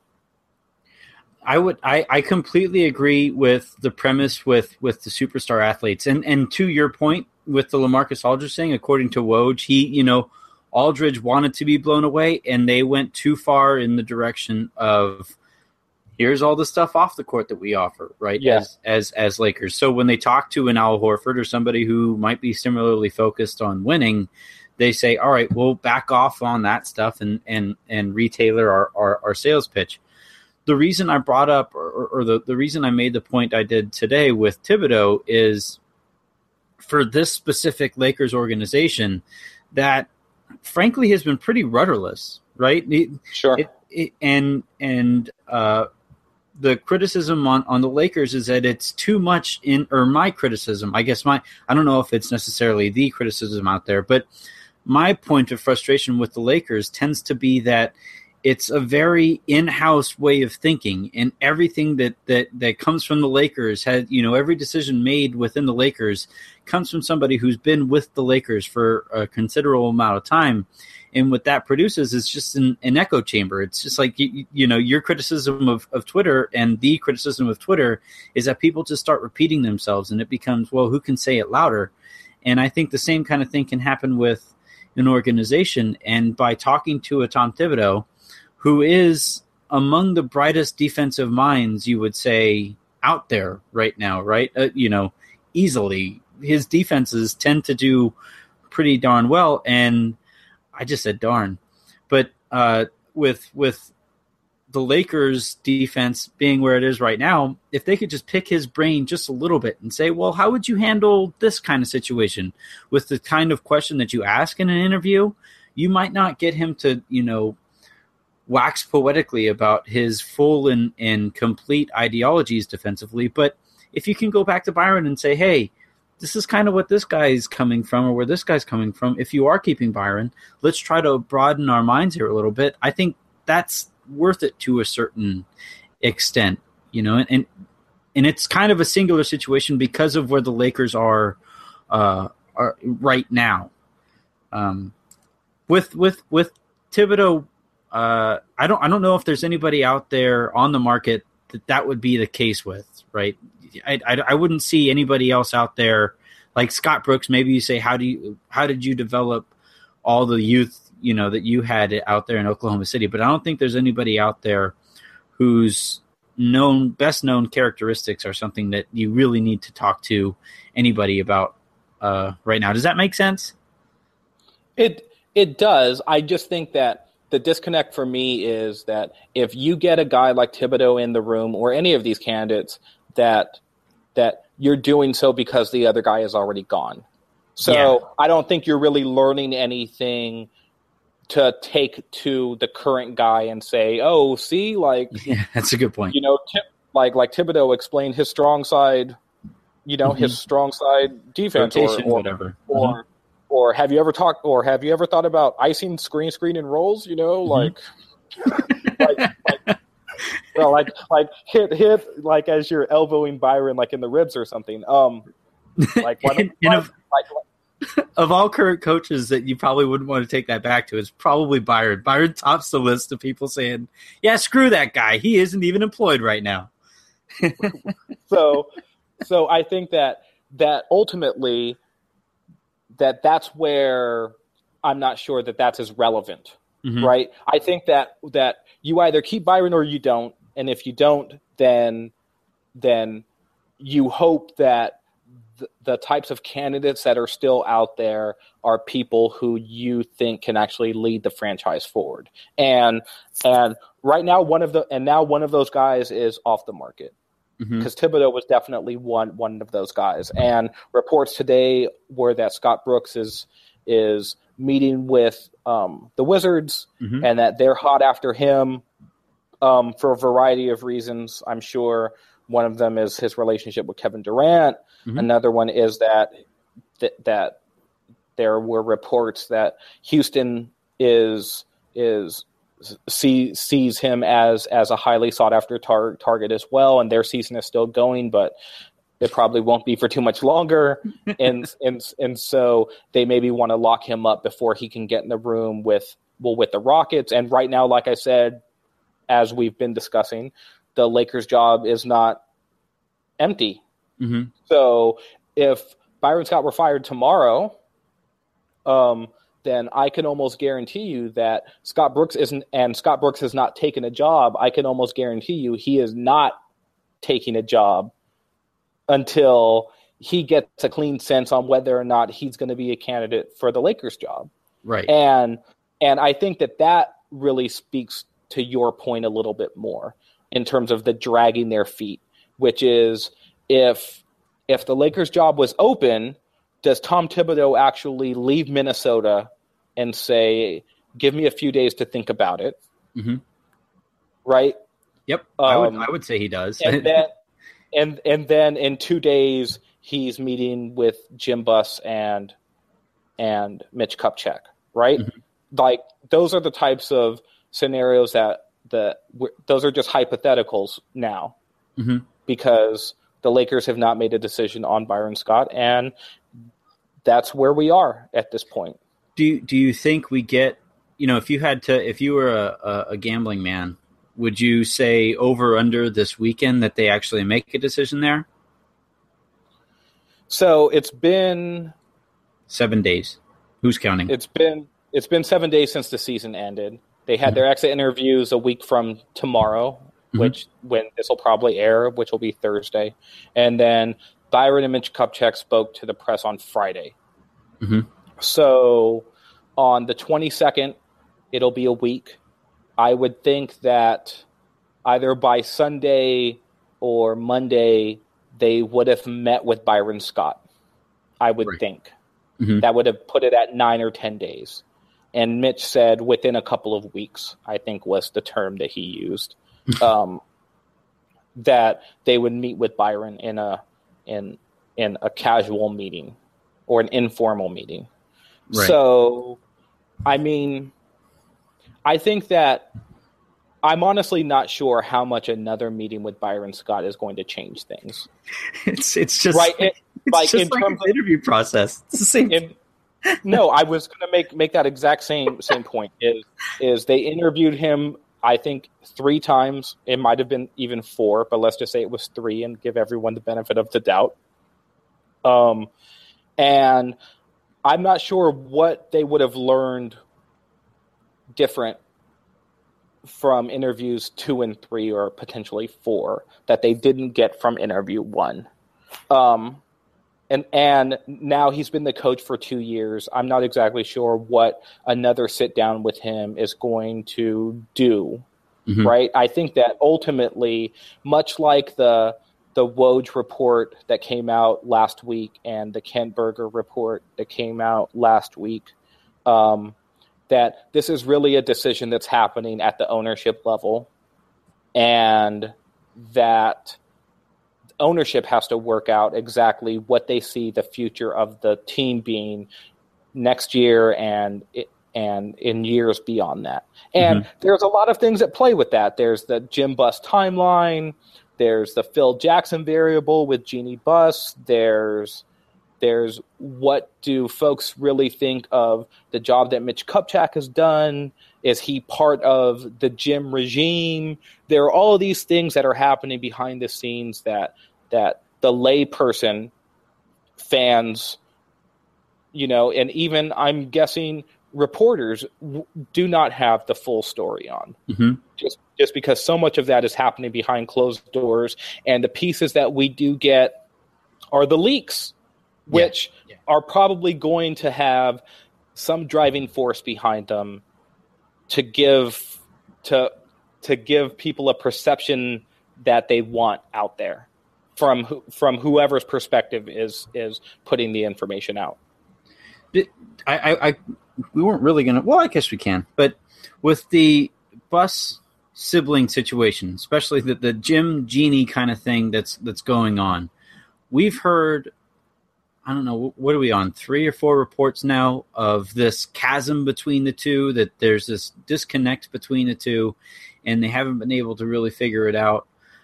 I would, I, I completely agree with the premise with, with the superstar athletes. And, and to your point with the LaMarcus Aldridge thing, according to Woj, he, you know, Aldridge wanted to be blown away, and they went too far in the direction of, here's all the stuff off the court that we offer, right? Yeah. As, as as Lakers. So when they talk to an Al Horford or somebody who might be similarly focused on winning, they say, all right, we'll back off on that stuff and and and retailer our, our, our sales pitch. The reason I brought up, or, or the, the reason I made the point I did today with Thibodeau is for this specific Lakers organization that frankly has been pretty rudderless, right? It, sure. It, it, and and uh, the criticism on, on the Lakers is that it's too much in, or my criticism, I guess my, I don't know if it's necessarily the criticism out there, but my point of frustration with the Lakers tends to be that it's a very in-house way of thinking, and everything that, that, that comes from the Lakers has, you know, every decision made within the Lakers comes from somebody who's been with the Lakers for a considerable amount of time. And what that produces is just an, an echo chamber. It's just like, you, you know, your criticism of, of Twitter and the criticism of Twitter is that people just start repeating themselves, and it becomes, well, who can say it louder? And I think the same kind of thing can happen with an organization. And by talking to a Tom Thibodeau, who is among the brightest defensive minds, you would say, out there right now, right? Uh, you know, easily. His defenses tend to do pretty darn well, and I just said darn. But uh, with with the Lakers defense being where it is right now, if they could just pick his brain just a little bit and say, well, how would you handle this kind of situation with the kind of question that you ask in an interview? You might not get him to, you know, wax poetically about his full and, and complete ideologies defensively. But if you can go back to Byron and say, hey, this is kind of what this guy's coming from or where this guy's coming from. If you are keeping Byron, let's try to broaden our minds here a little bit. I think that's worth it to a certain extent, you know, and, and, and it's kind of a singular situation because of where the Lakers are, uh, are right now. Um, with, with, with Thibodeau, uh, I don't, I don't know if there's anybody out there on the market that that would be the case with, right? I, I, I wouldn't see anybody else out there like Scott Brooks. Maybe you say, how do you, how did you develop all the youth, you know, that you had out there in Oklahoma City? But I don't think there's anybody out there whose known, best known characteristics are something that you really need to talk to anybody about uh, right now. Does that make sense? It, it does. I just think that the disconnect for me is that if you get a guy like Thibodeau in the room or any of these candidates, that that you're doing so because the other guy is already gone. So yeah. I don't think you're really learning anything to take to the current guy and say, oh, see, like, yeah, that's a good point. You know, tip, like like Thibodeau explained his strong side, you know, mm-hmm. his strong side defense rotation, or, or whatever. Or, mm-hmm. or have you ever talked or have you ever thought about icing screen, screen and rolls, you know, mm-hmm. like, like, like well, like like hit hit like as you're elbowing Byron like in the ribs or something. Um, like one and, and of, like, like, of all current coaches that you probably wouldn't want to take that back to is probably Byron. Byron tops the list of people saying, "Yeah, screw that guy. He isn't even employed right now." so, so I think that that ultimately that that's where I'm not sure that that's as relevant. Mm-hmm. Right. I think that that you either keep Byron or you don't. And if you don't, then then you hope that th- the types of candidates that are still out there are people who you think can actually lead the franchise forward. And and right now one of the and now one of those guys is off the market. Because mm-hmm. Thibodeau was definitely one one of those guys. And reports today were that Scott Brooks is is meeting with um, the Wizards mm-hmm. and that they're hot after him um, for a variety of reasons. I'm sure one of them is his relationship with Kevin Durant. Mm-hmm. Another one is that th- that there were reports that Houston is is see, sees him as as a highly sought after tar- target as well, and their season is still going, but it probably won't be for too much longer, and and and so they maybe want to lock him up before he can get in the room with well with the Rockets. And right now, like I said, as we've been discussing, the Lakers' job is not empty. Mm-hmm. So if Byron Scott were fired tomorrow, um, then I can almost guarantee you that Scott Brooks isn't, and Scott Brooks has not taken a job. I can almost guarantee you he is not taking a job until he gets a clean sense on whether or not he's going to be a candidate for the Lakers job. Right. And, and I think that that really speaks to your point a little bit more in terms of the dragging their feet, which is if, if the Lakers job was open, does Tom Thibodeau actually leave Minnesota and say, give me a few days to think about it? Mm-hmm. Right. Yep. Um, I would, I would say he does. And then, And and then in two days he's meeting with Jim Buss and and Mitch Kupchak, right? Mm-hmm. Like those are the types of scenarios that the those are just hypotheticals now, mm-hmm. because the Lakers have not made a decision on Byron Scott, and that's where we are at this point. Do you, do you think we get, you know, if you had to, if you were a, a gambling man, would you say over under this weekend that they actually make a decision there? So it's been seven days. Who's counting? It's been it's been seven days since the season ended. They had mm-hmm. their exit interviews a week from tomorrow, mm-hmm. which when this will probably air, which will be Thursday, and then Byron and Mitch Kupchak spoke to the press on Friday. Mm-hmm. So on the twenty-second, it'll be a week. I would think that either by Sunday or Monday, they would have met with Byron Scott, I would right. think. Mm-hmm. That would have put it at nine or ten days. And Mitch said within a couple of weeks, I think was the term that he used, um, that they would meet with Byron in a in in a casual meeting or an informal meeting. Right. So, I mean, I think that I'm honestly not sure how much another meeting with Byron Scott is going to change things. It's it's just right. Like, it, it's like just in like terms an interview of, process. It's the same. In, no, I was going to make make that exact same same point. Is is they interviewed him, I think, three times. It might have been even four, but let's just say it was three and give everyone the benefit of the doubt. Um, and I'm not sure what they would have learned different from interviews two and three, or potentially four, that they didn't get from interview one. Um, and and now he's been the coach for two years. I'm not exactly sure what another sit down with him is going to do. Mm-hmm. Right? I think that ultimately, much like the the Woj report that came out last week and the Kent Berger report that came out last week, um, that this is really a decision that's happening at the ownership level, and that ownership has to work out exactly what they see the future of the team being next year and and in years beyond that. And mm-hmm. there's a lot of things at play with that. There's the Jim Buss timeline. There's the Phil Jackson variable with Jeannie Buss. There's There's what do folks really think of the job that Mitch Kupchak has done? Is he part of the Jim regime? There are all of these things that are happening behind the scenes that that the layperson, fans, you know, and even I'm guessing reporters w- do not have the full story on. Mm-hmm. Just just because so much of that is happening behind closed doors, and the pieces that we do get are the leaks, which yeah, yeah. are probably going to have some driving force behind them to give to to give people a perception that they want out there from from whoever's perspective is is putting the information out. I, I, I we weren't really gonna. Well, I guess we can, but with the Buss sibling situation, especially the the Jim Jeannie kind of thing that's that's going on, we've heard. I don't know, what are we on, three or four reports now of this chasm between the two, that there's this disconnect between the two, and they haven't been able to really figure it out.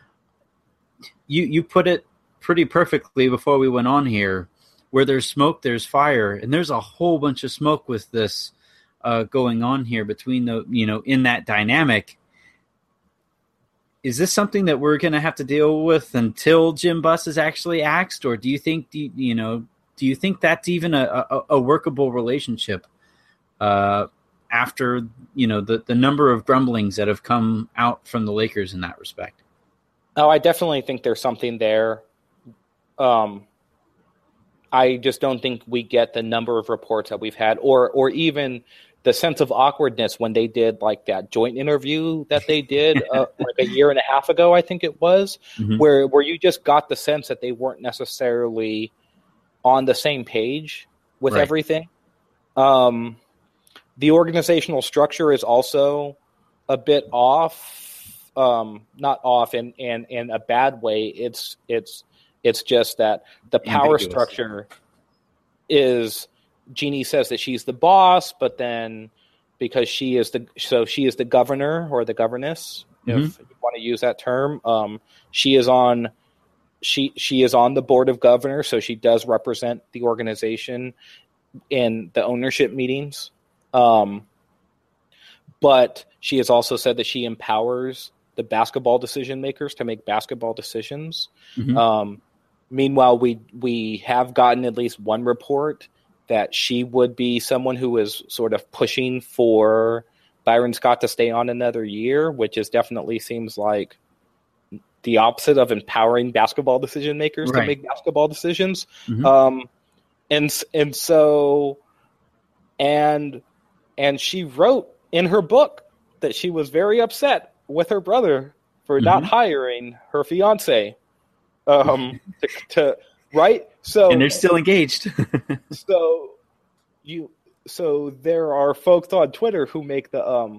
You you put it pretty perfectly before we went on here. Where there's smoke, there's fire, and there's a whole bunch of smoke with this uh, going on here between the, you know, in that dynamic. Is this something that we're going to have to deal with until Jim Buss is actually axed, or do you think, do you, you know, do you think that's even a, a, a workable relationship uh, after, you know, the, the number of grumblings that have come out from the Lakers in that respect? Oh, I definitely think there's something there. Um, I just don't think we get the number of reports that we've had, or or even the sense of awkwardness when they did like that joint interview that they did uh, like a year and a half ago, I think it was, mm-hmm. where where you just got the sense that they weren't necessarily on the same page with right. everything. Um, the organizational structure is also a bit off, um, not off in, in, in a bad way. It's it's it's just that the power Ambiguous. structure is, Jeannie says that she's the boss, but then because she is the so she is the governor or the governess, mm-hmm. if you want to use that term, um, she is on she she is on the board of governors, so she does represent the organization in the ownership meetings. Um, but she has also said that she empowers the basketball decision makers to make basketball decisions. Mm-hmm. Um, meanwhile, we we have gotten at least one report that she would be someone who is sort of pushing for Byron Scott to stay on another year, which is definitely seems like the opposite of empowering basketball decision makers right. to make basketball decisions. Mm-hmm. Um, and and so and and she wrote in her book that she was very upset with her brother for mm-hmm. not hiring her fiance. Um, to, to right. So and they're still engaged. so you so there are folks on Twitter who make the um.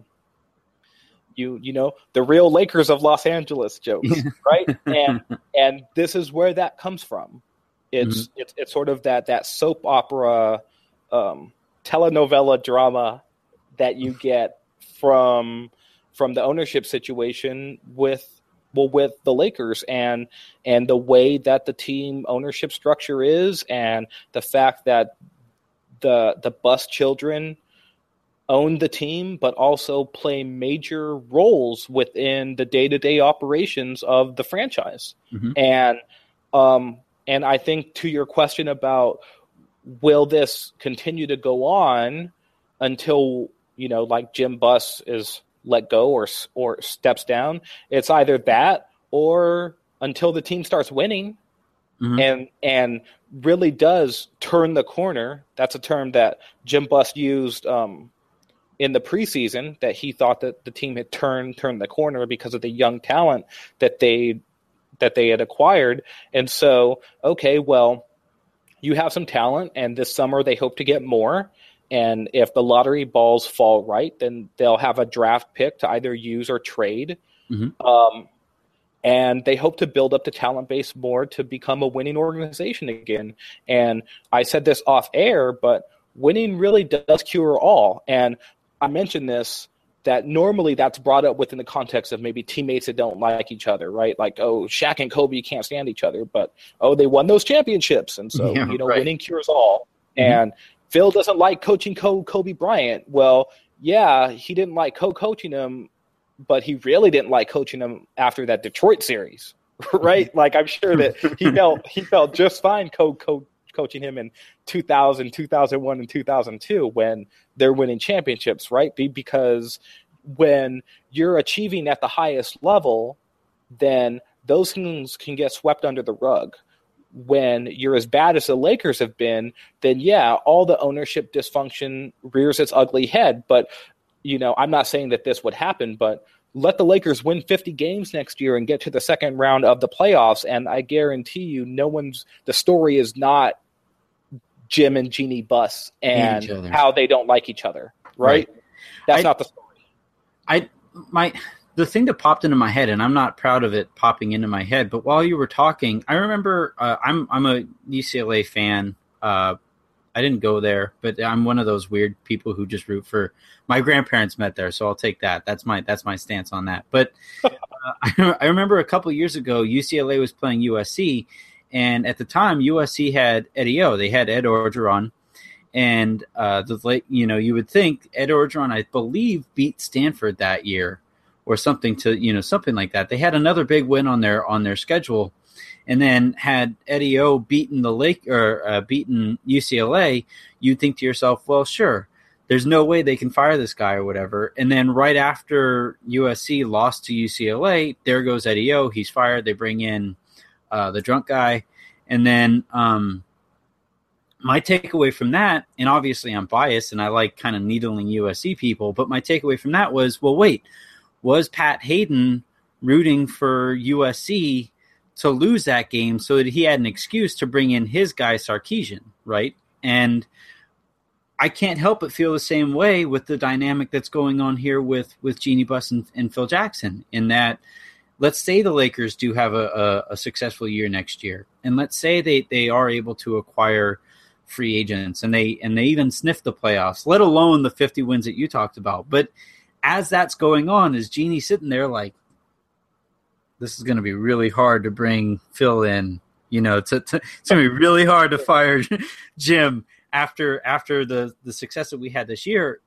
You you know the real Lakers of Los Angeles jokes, right? And and this is where that comes from. It's mm-hmm. it's it's sort of that that soap opera, um, telenovela drama that you get from from the ownership situation with well with the Lakers and and the way that the team ownership structure is, and the fact that the the Buss children own the team, but also play major roles within the day-to-day operations of the franchise. Mm-hmm. And um, and I think to your question about will this continue to go on until, you know, like Jim Buss is let go or or steps down, it's either that or until the team starts winning mm-hmm. and and really does turn the corner. That's a term that Jim Buss used um, in the preseason, that he thought that the team had turned turned the corner because of the young talent that they that they had acquired. And so, okay, well, you have some talent, and this summer they hope to get more. And if the lottery balls fall right, then they'll have a draft pick to either use or trade. Mm-hmm. Um, and they hope to build up the talent base more to become a winning organization again. And I said this off air, but winning really does cure all. And I mentioned this, that normally that's brought up within the context of maybe teammates that don't like each other, right? Like, oh, Shaq and Kobe can't stand each other, but, oh, they won those championships. And so, yeah, you know, right. winning cures all. Mm-hmm. And Phil doesn't like coaching Kobe Bryant. Well, yeah, he didn't like co-coaching him, but he really didn't like coaching him after that Detroit series, right? Like, I'm sure that he felt he felt just fine co co coaching him in two thousand, two thousand one, and two thousand two when they're winning championships, right? Because when you're achieving at the highest level, then those things can get swept under the rug. When you're as bad as the Lakers have been, then yeah, all the ownership dysfunction rears its ugly head. But, you know, I'm not saying that this would happen, but let the Lakers win fifty games next year and get to the second round of the playoffs, and I guarantee you no one's – the story is not Jim and Jeannie Buss and how they don't like each other, right? right. That's I, not the story. I my the thing that popped into my head, and I'm not proud of it popping into my head, but while you were talking, I remember uh, I'm I'm a U C L A fan. Uh, I didn't go there, but I'm one of those weird people who just root for. My grandparents met there, so I'll take that. That's my that's my stance on that. But uh, I, I remember a couple of years ago, U C L A was playing U S C. And at the time, U S C had Eddie O. They had Ed Orgeron. And, uh, the you know, you would think Ed Orgeron, I believe, beat Stanford that year or something to, you know, something like that. They had another big win on their on their schedule. And then had Eddie O beaten the Lake or uh, beaten U C L A, you'd think to yourself, well, sure, there's no way they can fire this guy or whatever. And then right after U S C lost to U C L A, there goes Eddie O. He's fired. They bring in Uh, the drunk guy. And then um, my takeaway from that, and obviously I'm biased and I like kind of needling U S C people, but my takeaway from that was, well, wait, was Pat Hayden rooting for U S C to lose that game so that he had an excuse to bring in his guy Sarkisian, right? And I can't help but feel the same way with the dynamic that's going on here with, with Jeannie Buss and, and Phil Jackson, in that let's say the Lakers do have a, a, a successful year next year, and let's say they, they are able to acquire free agents and they and they even sniff the playoffs, let alone the fifty wins that you talked about. But as that's going on, is Jeannie sitting there like, this is going to be really hard to bring Phil in, you know, to, to, it's going to be really hard to fire Jim after after the, the success that we had this year.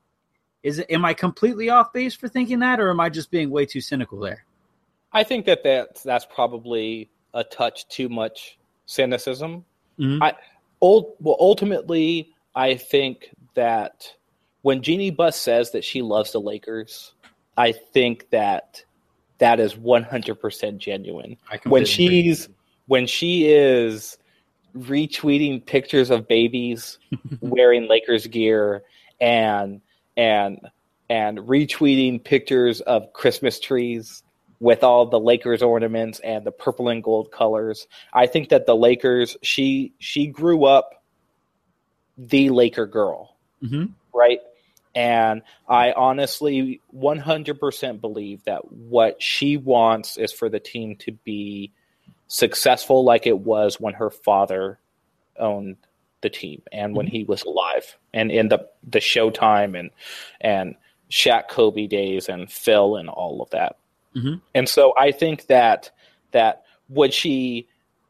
Is it, am I completely off base for thinking that, or am I just being way too cynical there? I think that that's, that's probably a touch too much cynicism. Mm-hmm. I, old, well, ultimately, I think that when Jeannie Buss says that she loves the Lakers, I think that that is one hundred percent genuine. When she's agree. when she is retweeting pictures of babies wearing Lakers gear and and and retweeting pictures of Christmas trees with all the Lakers ornaments and the purple and gold colors. I think that the Lakers, she she grew up the Laker girl, mm-hmm. right? And I honestly one hundred percent believe that what she wants is for the team to be successful like it was when her father owned the team and when mm-hmm. he was alive, and in the, the Showtime and and Shaq Kobe days and Phil and all of that. Mm-hmm. And so I think that that would she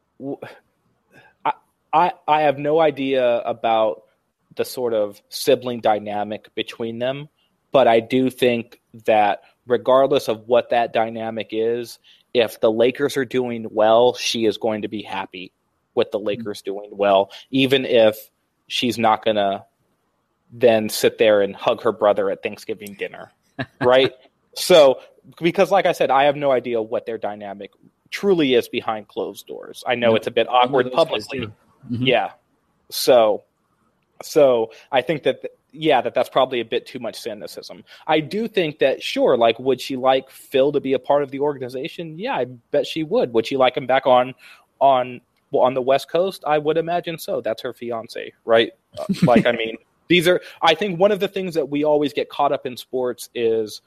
I, I I have no idea about the sort of sibling dynamic between them, but I do think that regardless of what that dynamic is, if the Lakers are doing well, she is going to be happy with the Lakers mm-hmm. doing well, even if she's not going to then sit there and hug her brother at Thanksgiving dinner, right? So, because like I said, I have no idea what their dynamic truly is behind closed doors. I know no, it's a bit awkward publicly. Mm-hmm. Yeah. So, so I think that, yeah, that that's probably a bit too much cynicism. I do think that, sure, like, would she like Phil to be a part of the organization? Yeah, I bet she would. Would she like him back on, on, well, on the West Coast? I would imagine so. That's her fiance, right? Uh, like, I mean, these are, I think one of the things that we always get caught up in sports is,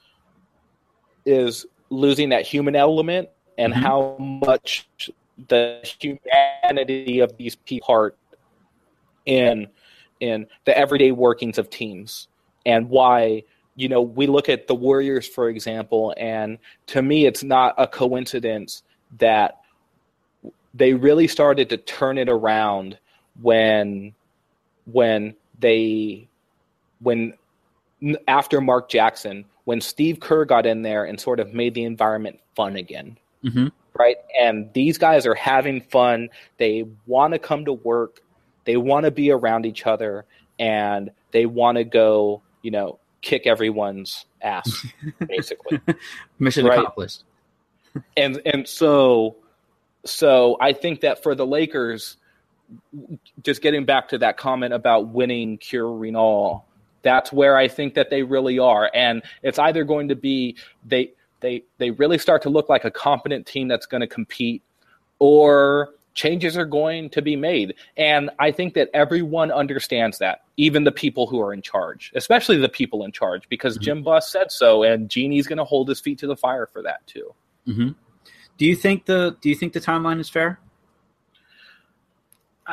is losing that human element and mm-hmm. how much the humanity of these people part in, in the everyday workings of teams, and why, you know, we look at the Warriors, for example, and to me, it's not a coincidence that they really started to turn it around when, when they, when after Mark Jackson, when Steve Kerr got in there and sort of made the environment fun again, mm-hmm. right? And these guys are having fun. They want to come to work. They want to be around each other, and they want to go, you know, kick everyone's ass, basically. Mission right? accomplished. and and so, so I think that for the Lakers, just getting back to that comment about winning curing all, that's where I think that they really are. And it's either going to be they they they really start to look like a competent team that's going to compete, or changes are going to be made. And I think that everyone understands that, even the people who are in charge, especially the people in charge, because mm-hmm. Jim Buss said so, and Jeanie's going to hold his feet to the fire for that too. Mm-hmm. Do you think the Do you think the timeline is fair? I,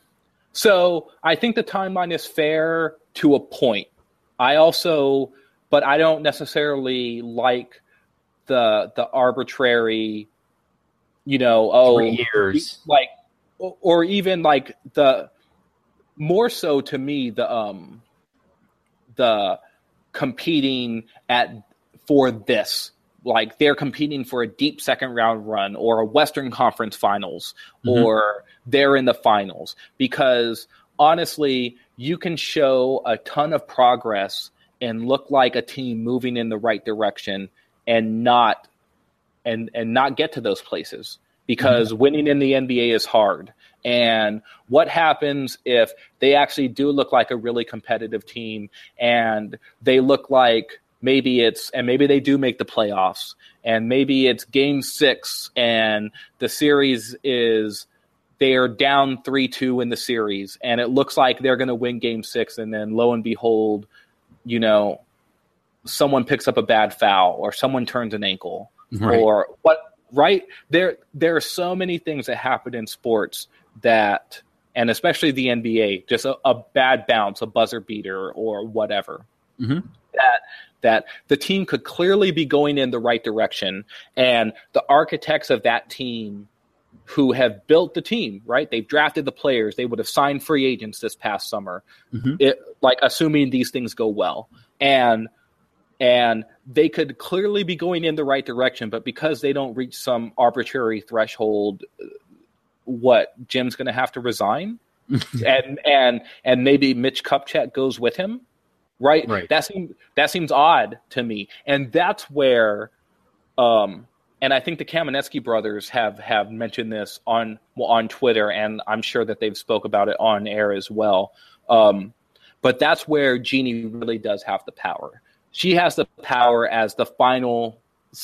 so I think the timeline is fair to a point. I also, but I don't necessarily like the the arbitrary, you know, oh, three years, like, or even like the more so to me the um the competing at for this, like they're competing for a deep second round run or a Western Conference Finals, mm-hmm. or they're in the finals, because honestly, you can show a ton of progress and look like a team moving in the right direction and not and and not get to those places, because mm-hmm. winning in the N B A is hard. And what happens if they actually do look like a really competitive team, and they look like maybe it's and maybe they do make the playoffs, and maybe it's game six and the series is they are down three two in the series, and it looks like they're going to win game six, and then lo and behold, you know, someone picks up a bad foul or someone turns an ankle, right. or what, right? There, there are so many things that happen in sports that, and especially the N B A, just a, a bad bounce, a buzzer beater or whatever, mm-hmm. that, that the team could clearly be going in the right direction. And the architects of that team who have built the team, right? They've drafted the players. They would have signed free agents this past summer, mm-hmm. it, like assuming these things go well. And and they could clearly be going in the right direction, but because they don't reach some arbitrary threshold, what, Jim's going to have to resign? and and and maybe Mitch Kupchak goes with him, right? Right. That seems that seems odd to me, and that's where. Um, And I think the Kamenetsky brothers have, have mentioned this on well, on Twitter, and I'm sure that they've spoke about it on air as well. Um, but that's where Jeanie really does have the power. She has the power as the final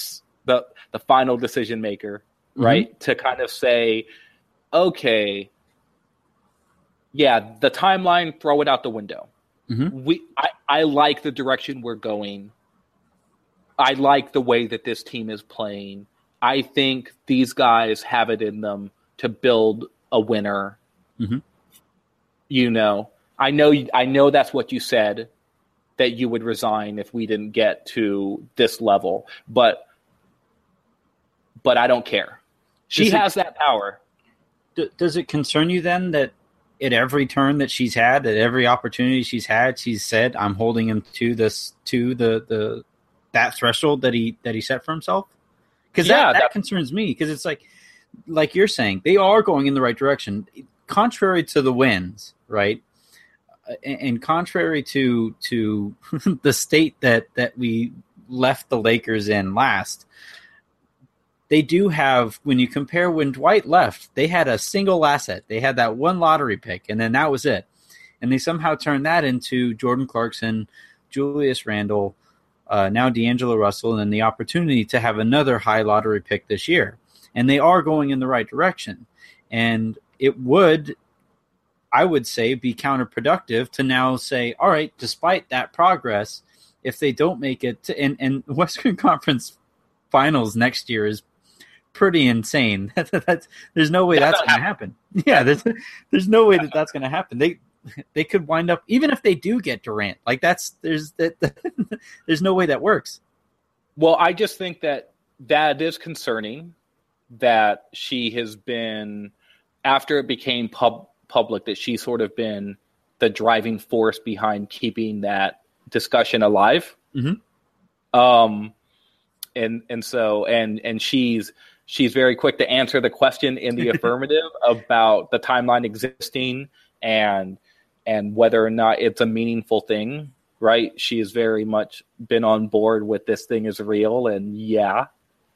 the the final decision maker, right? Mm-hmm. To kind of say, okay, yeah, the timeline, throw it out the window. Mm-hmm. We, I, I like the direction we're going. I like the way that this team is playing. I think these guys have it in them to build a winner. Mm-hmm. You know, I know, I know that's what you said, that you would resign if we didn't get to this level, but, but I don't care. She does has it, that power. D- does it concern you then that at every turn that she's had, at every opportunity she's had, she's said, "I'm holding him to this, to the, the, that threshold that he, that he set for himself"? Because yeah, that, that concerns me. Because it's like, like you're saying, they are going in the right direction, contrary to the wins, right? And, and contrary to to the state that that we left the Lakers in last. They do have, when you compare when Dwight left, they had a single asset. They had that one lottery pick, and then that was it. And they somehow turned that into Jordan Clarkson, Julius Randle, uh, now D'Angelo Russell, and then the opportunity to have another high lottery pick this year. And they are going in the right direction. And it would, I would say, be counterproductive to now say, all right, despite that progress, if they don't make it to, and, and Western Conference Finals next year is pretty insane. That's, that's there's no way that's, that's going to happen. Yeah, there's there's no way that that's going to happen. They they could wind up, even if they do get Durant. Like that's there's that there's no way that works. Well, I just think that that is concerning that she has been, after it became pub, public that she's sort of been the driving force behind keeping that discussion alive. Mm-hmm. Um, and and so and and she's she's very quick to answer the question in the affirmative about the timeline existing and and whether or not it's a meaningful thing, right? She has very much been on board with this thing is real, and yeah,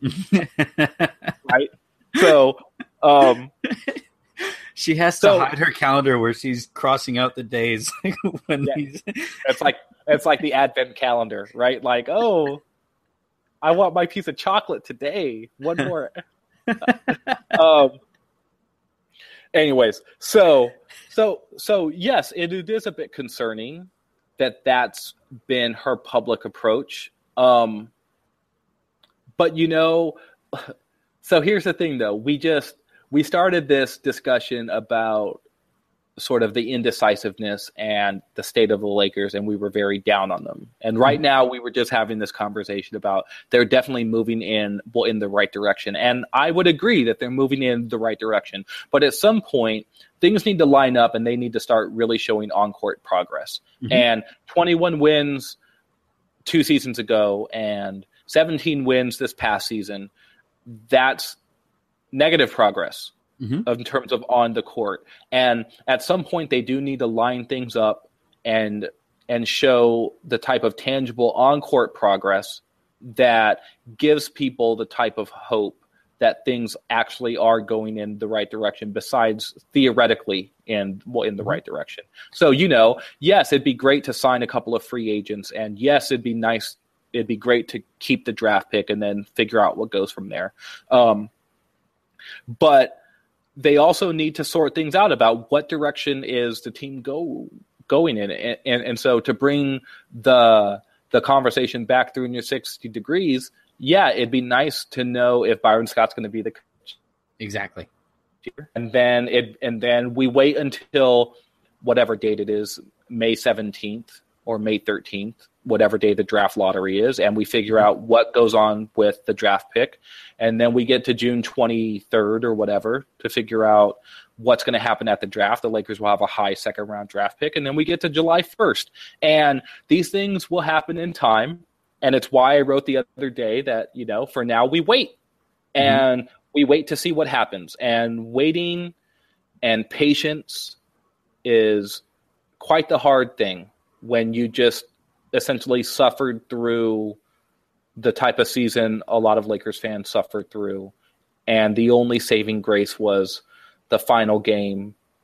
right. So, um, she has to so, hide her calendar where she's crossing out the days when yeah, he's. It's like it's like the advent calendar, right? Like, oh, I want my piece of chocolate today. One more. um. Anyways, so so so yes, it, it is a bit concerning that that's been her public approach. Um. But you know, so here's the thing, though. We just we started this discussion about sort of the indecisiveness and the state of the Lakers, and we were very down on them. And right now we were just having this conversation about they're definitely moving in well in the right direction. And I would agree that they're moving in the right direction. But at some point, things need to line up and they need to start really showing on-court progress. Mm-hmm. And twenty-one wins two seasons ago and seventeen wins this past season, that's negative progress. Mm-hmm. In terms of on the court. And at some point they do need to line things up and and show the type of tangible on-court progress that gives people the type of hope that things actually are going in the right direction, besides theoretically in well, in the mm-hmm. right direction. So, you know, yes, it'd be great to sign a couple of free agents, and yes, it'd be nice, it'd be great to keep the draft pick and then figure out what goes from there. Um, but they also need to sort things out about what direction is the team go going in. And, and, and so to bring the the conversation back three hundred sixty degrees, yeah, it'd be nice to know if Byron Scott's going to be the coach. Exactly. And then it and then we wait until whatever date it is, May seventeenth or May thirteenth, whatever day the draft lottery is, and we figure out what goes on with the draft pick. And then we get to June twenty-third or whatever to figure out what's going to happen at the draft. The Lakers will have a high second-round draft pick, and then we get to July first. And these things will happen in time, and it's why I wrote the other day that, you know, for now we wait. Mm-hmm. And we wait to see what happens. And waiting and patience is quite the hard thing when you just essentially suffered through the type of season a lot of Lakers fans suffered through. And the only saving grace was the final game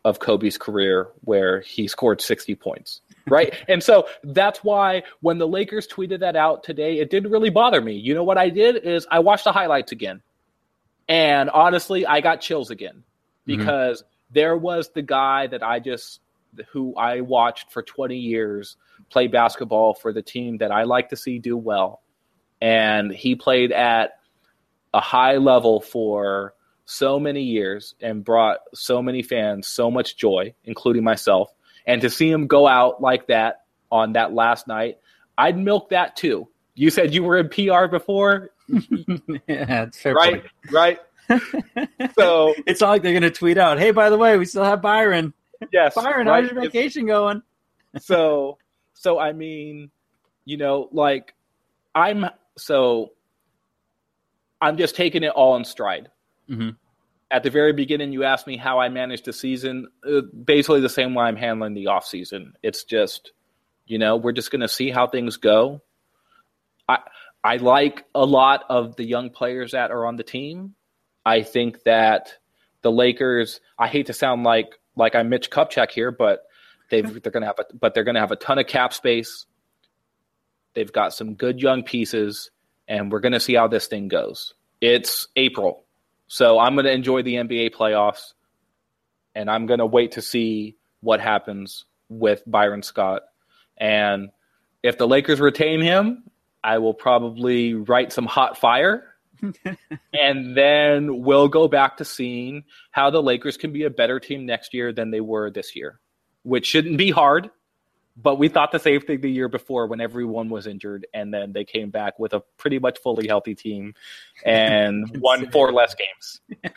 of Kobe's career where he scored sixty points, right? And so that's why when the Lakers tweeted that out today, it didn't really bother me. You know what I did is I watched the highlights again. And honestly, I got chills again because mm-hmm. there was the guy that I just who I watched for twenty years play basketball for the team that I like to see do well. And he played at a high level for so many years and brought so many fans so much joy, including myself. And to see him go out like that on that last night, I'd milk that too. You said you were in P R before? Yeah, it's fair right, point. Right. So it's not like they're going to tweet out, hey, by the way, we still have Byron. Yes. Byron, right. how's your vacation going? so, so I mean, you know, like I'm, so I'm just taking it all in stride. Mm-hmm. At the very beginning, you asked me how I managed the season, uh, basically the same way I'm handling the off season. It's just, you know, we're just going to see how things go. I, I like a lot of the young players that are on the team. I think that the Lakers, I hate to sound like, like I'm Mitch Kupchak here, but they've, they're going to have a, but they're going to have a ton of cap space. They've got some good young pieces, and we're going to see how this thing goes. It's April, so I'm going to enjoy the N B A playoffs, and I'm going to wait to see what happens with Byron Scott. And if the Lakers retain him, I will probably write some hot fire. And then we'll go back to seeing how the Lakers can be a better team next year than they were this year, which shouldn't be hard. But we thought the same thing the year before when everyone was injured, and then they came back with a pretty much fully healthy team and won four less games.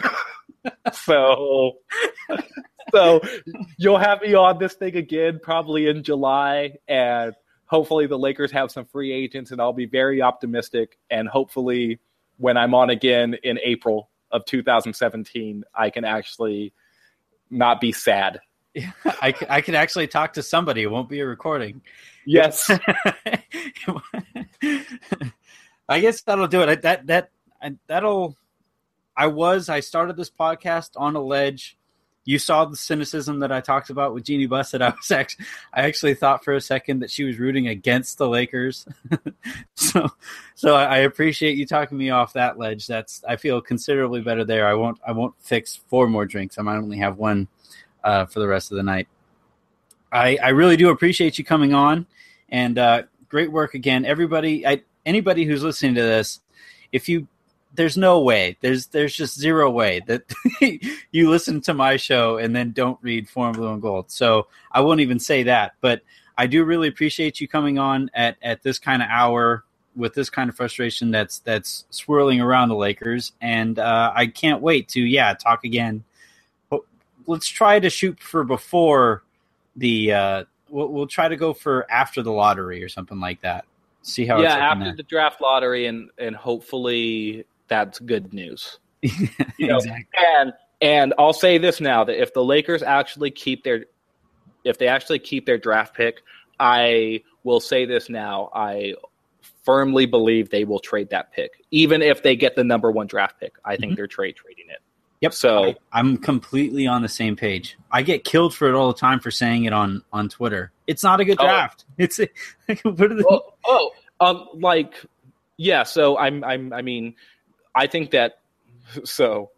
so, so you'll have me on this thing again probably in July, and hopefully the Lakers have some free agents, and I'll be very optimistic. And hopefully when I'm on again in April of two thousand seventeen, I can actually not be sad. Yeah, I, I could actually talk to somebody. It won't be a recording. Yes. I guess that'll do it. That, that, that'll, I was, I started this podcast on a ledge. You saw the cynicism that I talked about with Jeannie Bussett. I was actually, I actually thought for a second that she was rooting against the Lakers. so, so I appreciate you talking me off that ledge. That's, I feel considerably better there. I won't, I won't fix four more drinks. I might only have one uh, for the rest of the night. I, I really do appreciate you coming on, and uh, great work again. Everybody, I, anybody who's listening to this, if you, there's no way, there's there's just zero way that you listen to my show and then don't read Forum Blue and Gold. So I won't even say that, but I do really appreciate you coming on at, at this kind of hour with this kind of frustration that's that's swirling around the Lakers, and uh, I can't wait to yeah talk again. Let's try to shoot for before the. Uh, we'll, we'll try to go for after the lottery or something like that. See how yeah it's after there. The draft lottery, and and hopefully that's good news. You know, exactly. And and I'll say this now, that if the Lakers actually keep their if they actually keep their draft pick, I will say this now, I firmly believe they will trade that pick. Even if they get the number one draft pick, I think mm-hmm. they're trade trading it. Yep. So I, I'm completely on the same page. I get killed for it all the time for saying it on, on Twitter. It's not a good draft. Oh. It's like, what are the oh, oh um like yeah, so I'm I'm I mean I think that so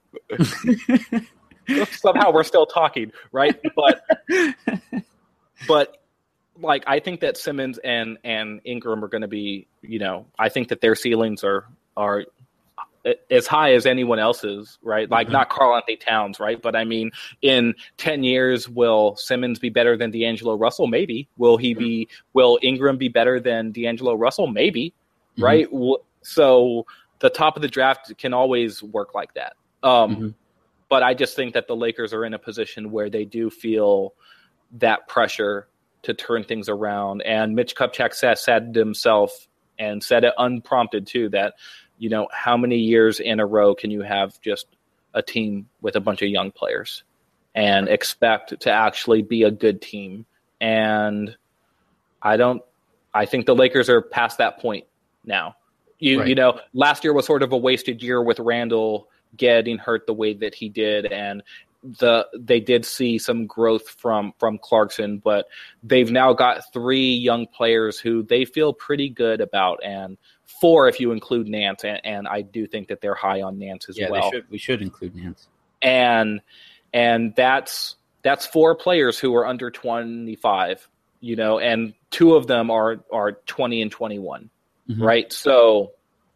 somehow we're still talking, right? But but like I think that Simmons and, and Ingram are going to be, you know, I think that their ceilings are are as high as anyone else's, right? Like mm-hmm. not Karl-Anthony Towns, right? But I mean, in ten years, will Simmons be better than D'Angelo Russell? Maybe. Will he be? Will Ingram be better than D'Angelo Russell? Maybe, mm-hmm. right? So the top of the draft can always work like that. Um, mm-hmm. But I just think that the Lakers are in a position where they do feel that pressure to turn things around. And Mitch Kupchak said, said himself, and said it unprompted too, that, you know, how many years in a row can you have just a team with a bunch of young players and expect to actually be a good team? And I don't, I think the Lakers are past that point now. You right. you know, last year was sort of a wasted year with Randall getting hurt the way that he did, and the they did see some growth from from Clarkson, but they've now got three young players who they feel pretty good about, and four if you include Nance, and, and I do think that they're high on Nance as yeah, well. They should, we should include Nance, and and that's that's four players who are under twenty-five, you know, and two of them are are twenty and twenty-one, mm-hmm. right? So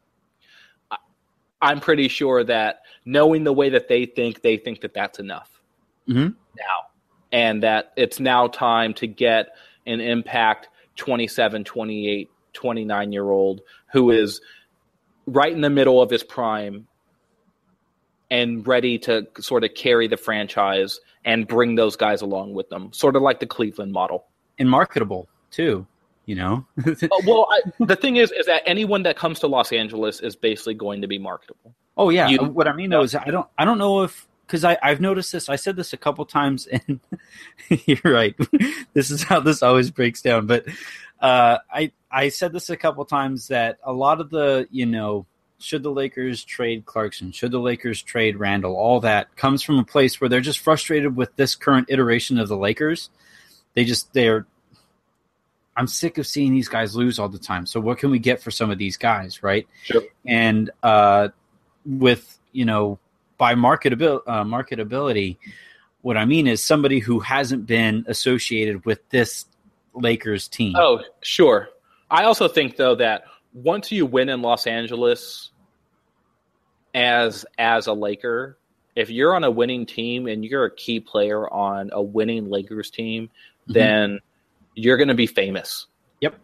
I'm pretty sure that knowing the way that they think, they think that that's enough mm-hmm. now. And that it's now time to get an impact twenty-seven, twenty-eight, twenty-nine-year-old who is right in the middle of his prime and ready to sort of carry the franchise and bring those guys along with them, sort of like the Cleveland model. And marketable, too. You know, uh, well, I, the thing is, is that anyone that comes to Los Angeles is basically going to be marketable. Oh yeah, you, what I mean though is I don't, I don't know if because I I've noticed this. I said this a couple times, and you're right. This is how this always breaks down. But uh, I I said this a couple times that a lot of the you know should the Lakers trade Clarkson, should the Lakers trade Randall, all that comes from a place where they're just frustrated with this current iteration of the Lakers. They just they're. I'm sick of seeing these guys lose all the time. So what can we get for some of these guys, right? Sure. And uh, with, you know, by marketabil- uh, marketability, what I mean is somebody who hasn't been associated with this Lakers team. Oh, sure. I also think, though, that once you win in Los Angeles as as a Laker, if you're on a winning team and you're a key player on a winning Lakers team, mm-hmm. then – you're going to be famous. Yep.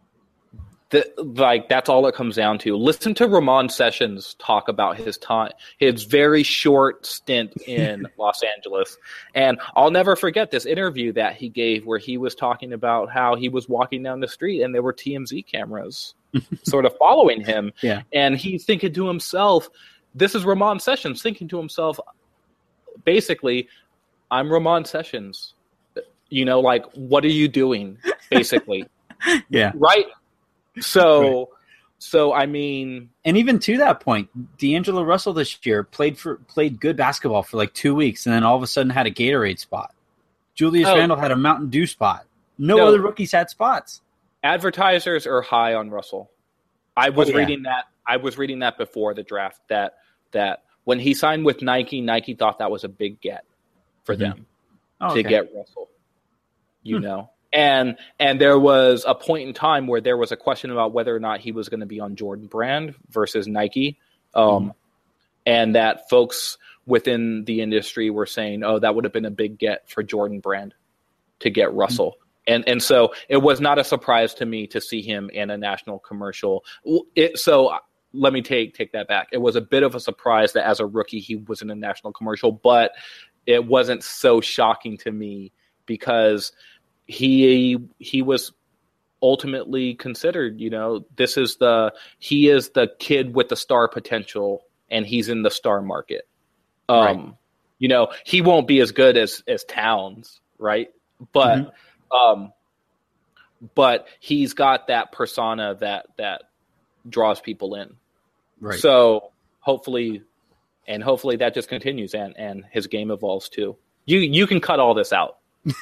The, like, that's all it comes down to. Listen to Ramon Sessions talk about his time, his very short stint in Los Angeles. And I'll never forget this interview that he gave where he was talking about how he was walking down the street and there were T M Z cameras sort of following him. Yeah. And he's thinking to himself, this is Ramon Sessions thinking to himself, basically, I'm Ramon Sessions. You know, like, what are you doing, basically? Yeah. Right? So, right. so I mean... And even to that point, D'Angelo Russell this year played for played good basketball for like two weeks and then all of a sudden had a Gatorade spot. Julius oh. Randle had a Mountain Dew spot. No, no other rookies had spots. Advertisers are high on Russell. I was oh, yeah. reading that. I was reading that before the draft, that that when he signed with Nike, Nike thought that was a big get for mm-hmm. them oh, to okay. get Russell. You hmm. know, and and there was a point in time where there was a question about whether or not he was going to be on Jordan Brand versus Nike, um, mm-hmm. and that folks within the industry were saying, "Oh, that would have been a big get for Jordan Brand to get Russell," mm-hmm. and and so it was not a surprise to me to see him in a national commercial. It, so let me take take that back. It was a bit of a surprise that as a rookie he was in a national commercial, but it wasn't so shocking to me because he he was ultimately considered, you know, this is the he is the kid with the star potential and he's in the star market. Um right. You know, he won't be as good as as Towns, right? But mm-hmm. um but he's got that persona that that draws people in. Right. So hopefully and hopefully that just continues and and his game evolves too. You you can cut all this out.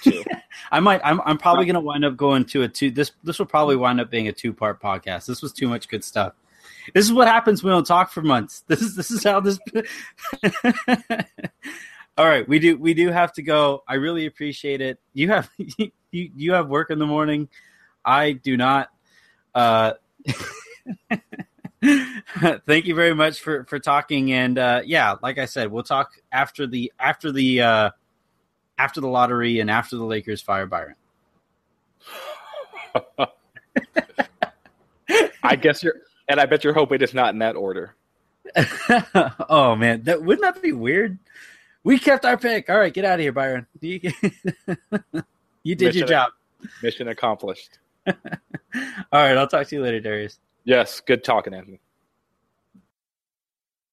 I might. I'm. I'm probably going to wind up going to a two. This. This will probably wind up being a two part podcast. This was too much good stuff. This is what happens when we don't talk for months. This is. This is how this. All right, we do. We do have to go. I really appreciate it. You have. You. You have work in the morning. I do not. Uh, thank you very much for for talking. And uh, yeah, like I said, we'll talk after the after the. Uh, After the lottery and after the Lakers fire Byron. I guess you're, and I bet you're hoping it's not in that order. Oh man, that wouldn't that be weird? We kept our pick. All right, get out of here, Byron. You, you did mission, your job. Mission accomplished. All right, I'll talk to you later, Darius. Yes, good talking, Anthony.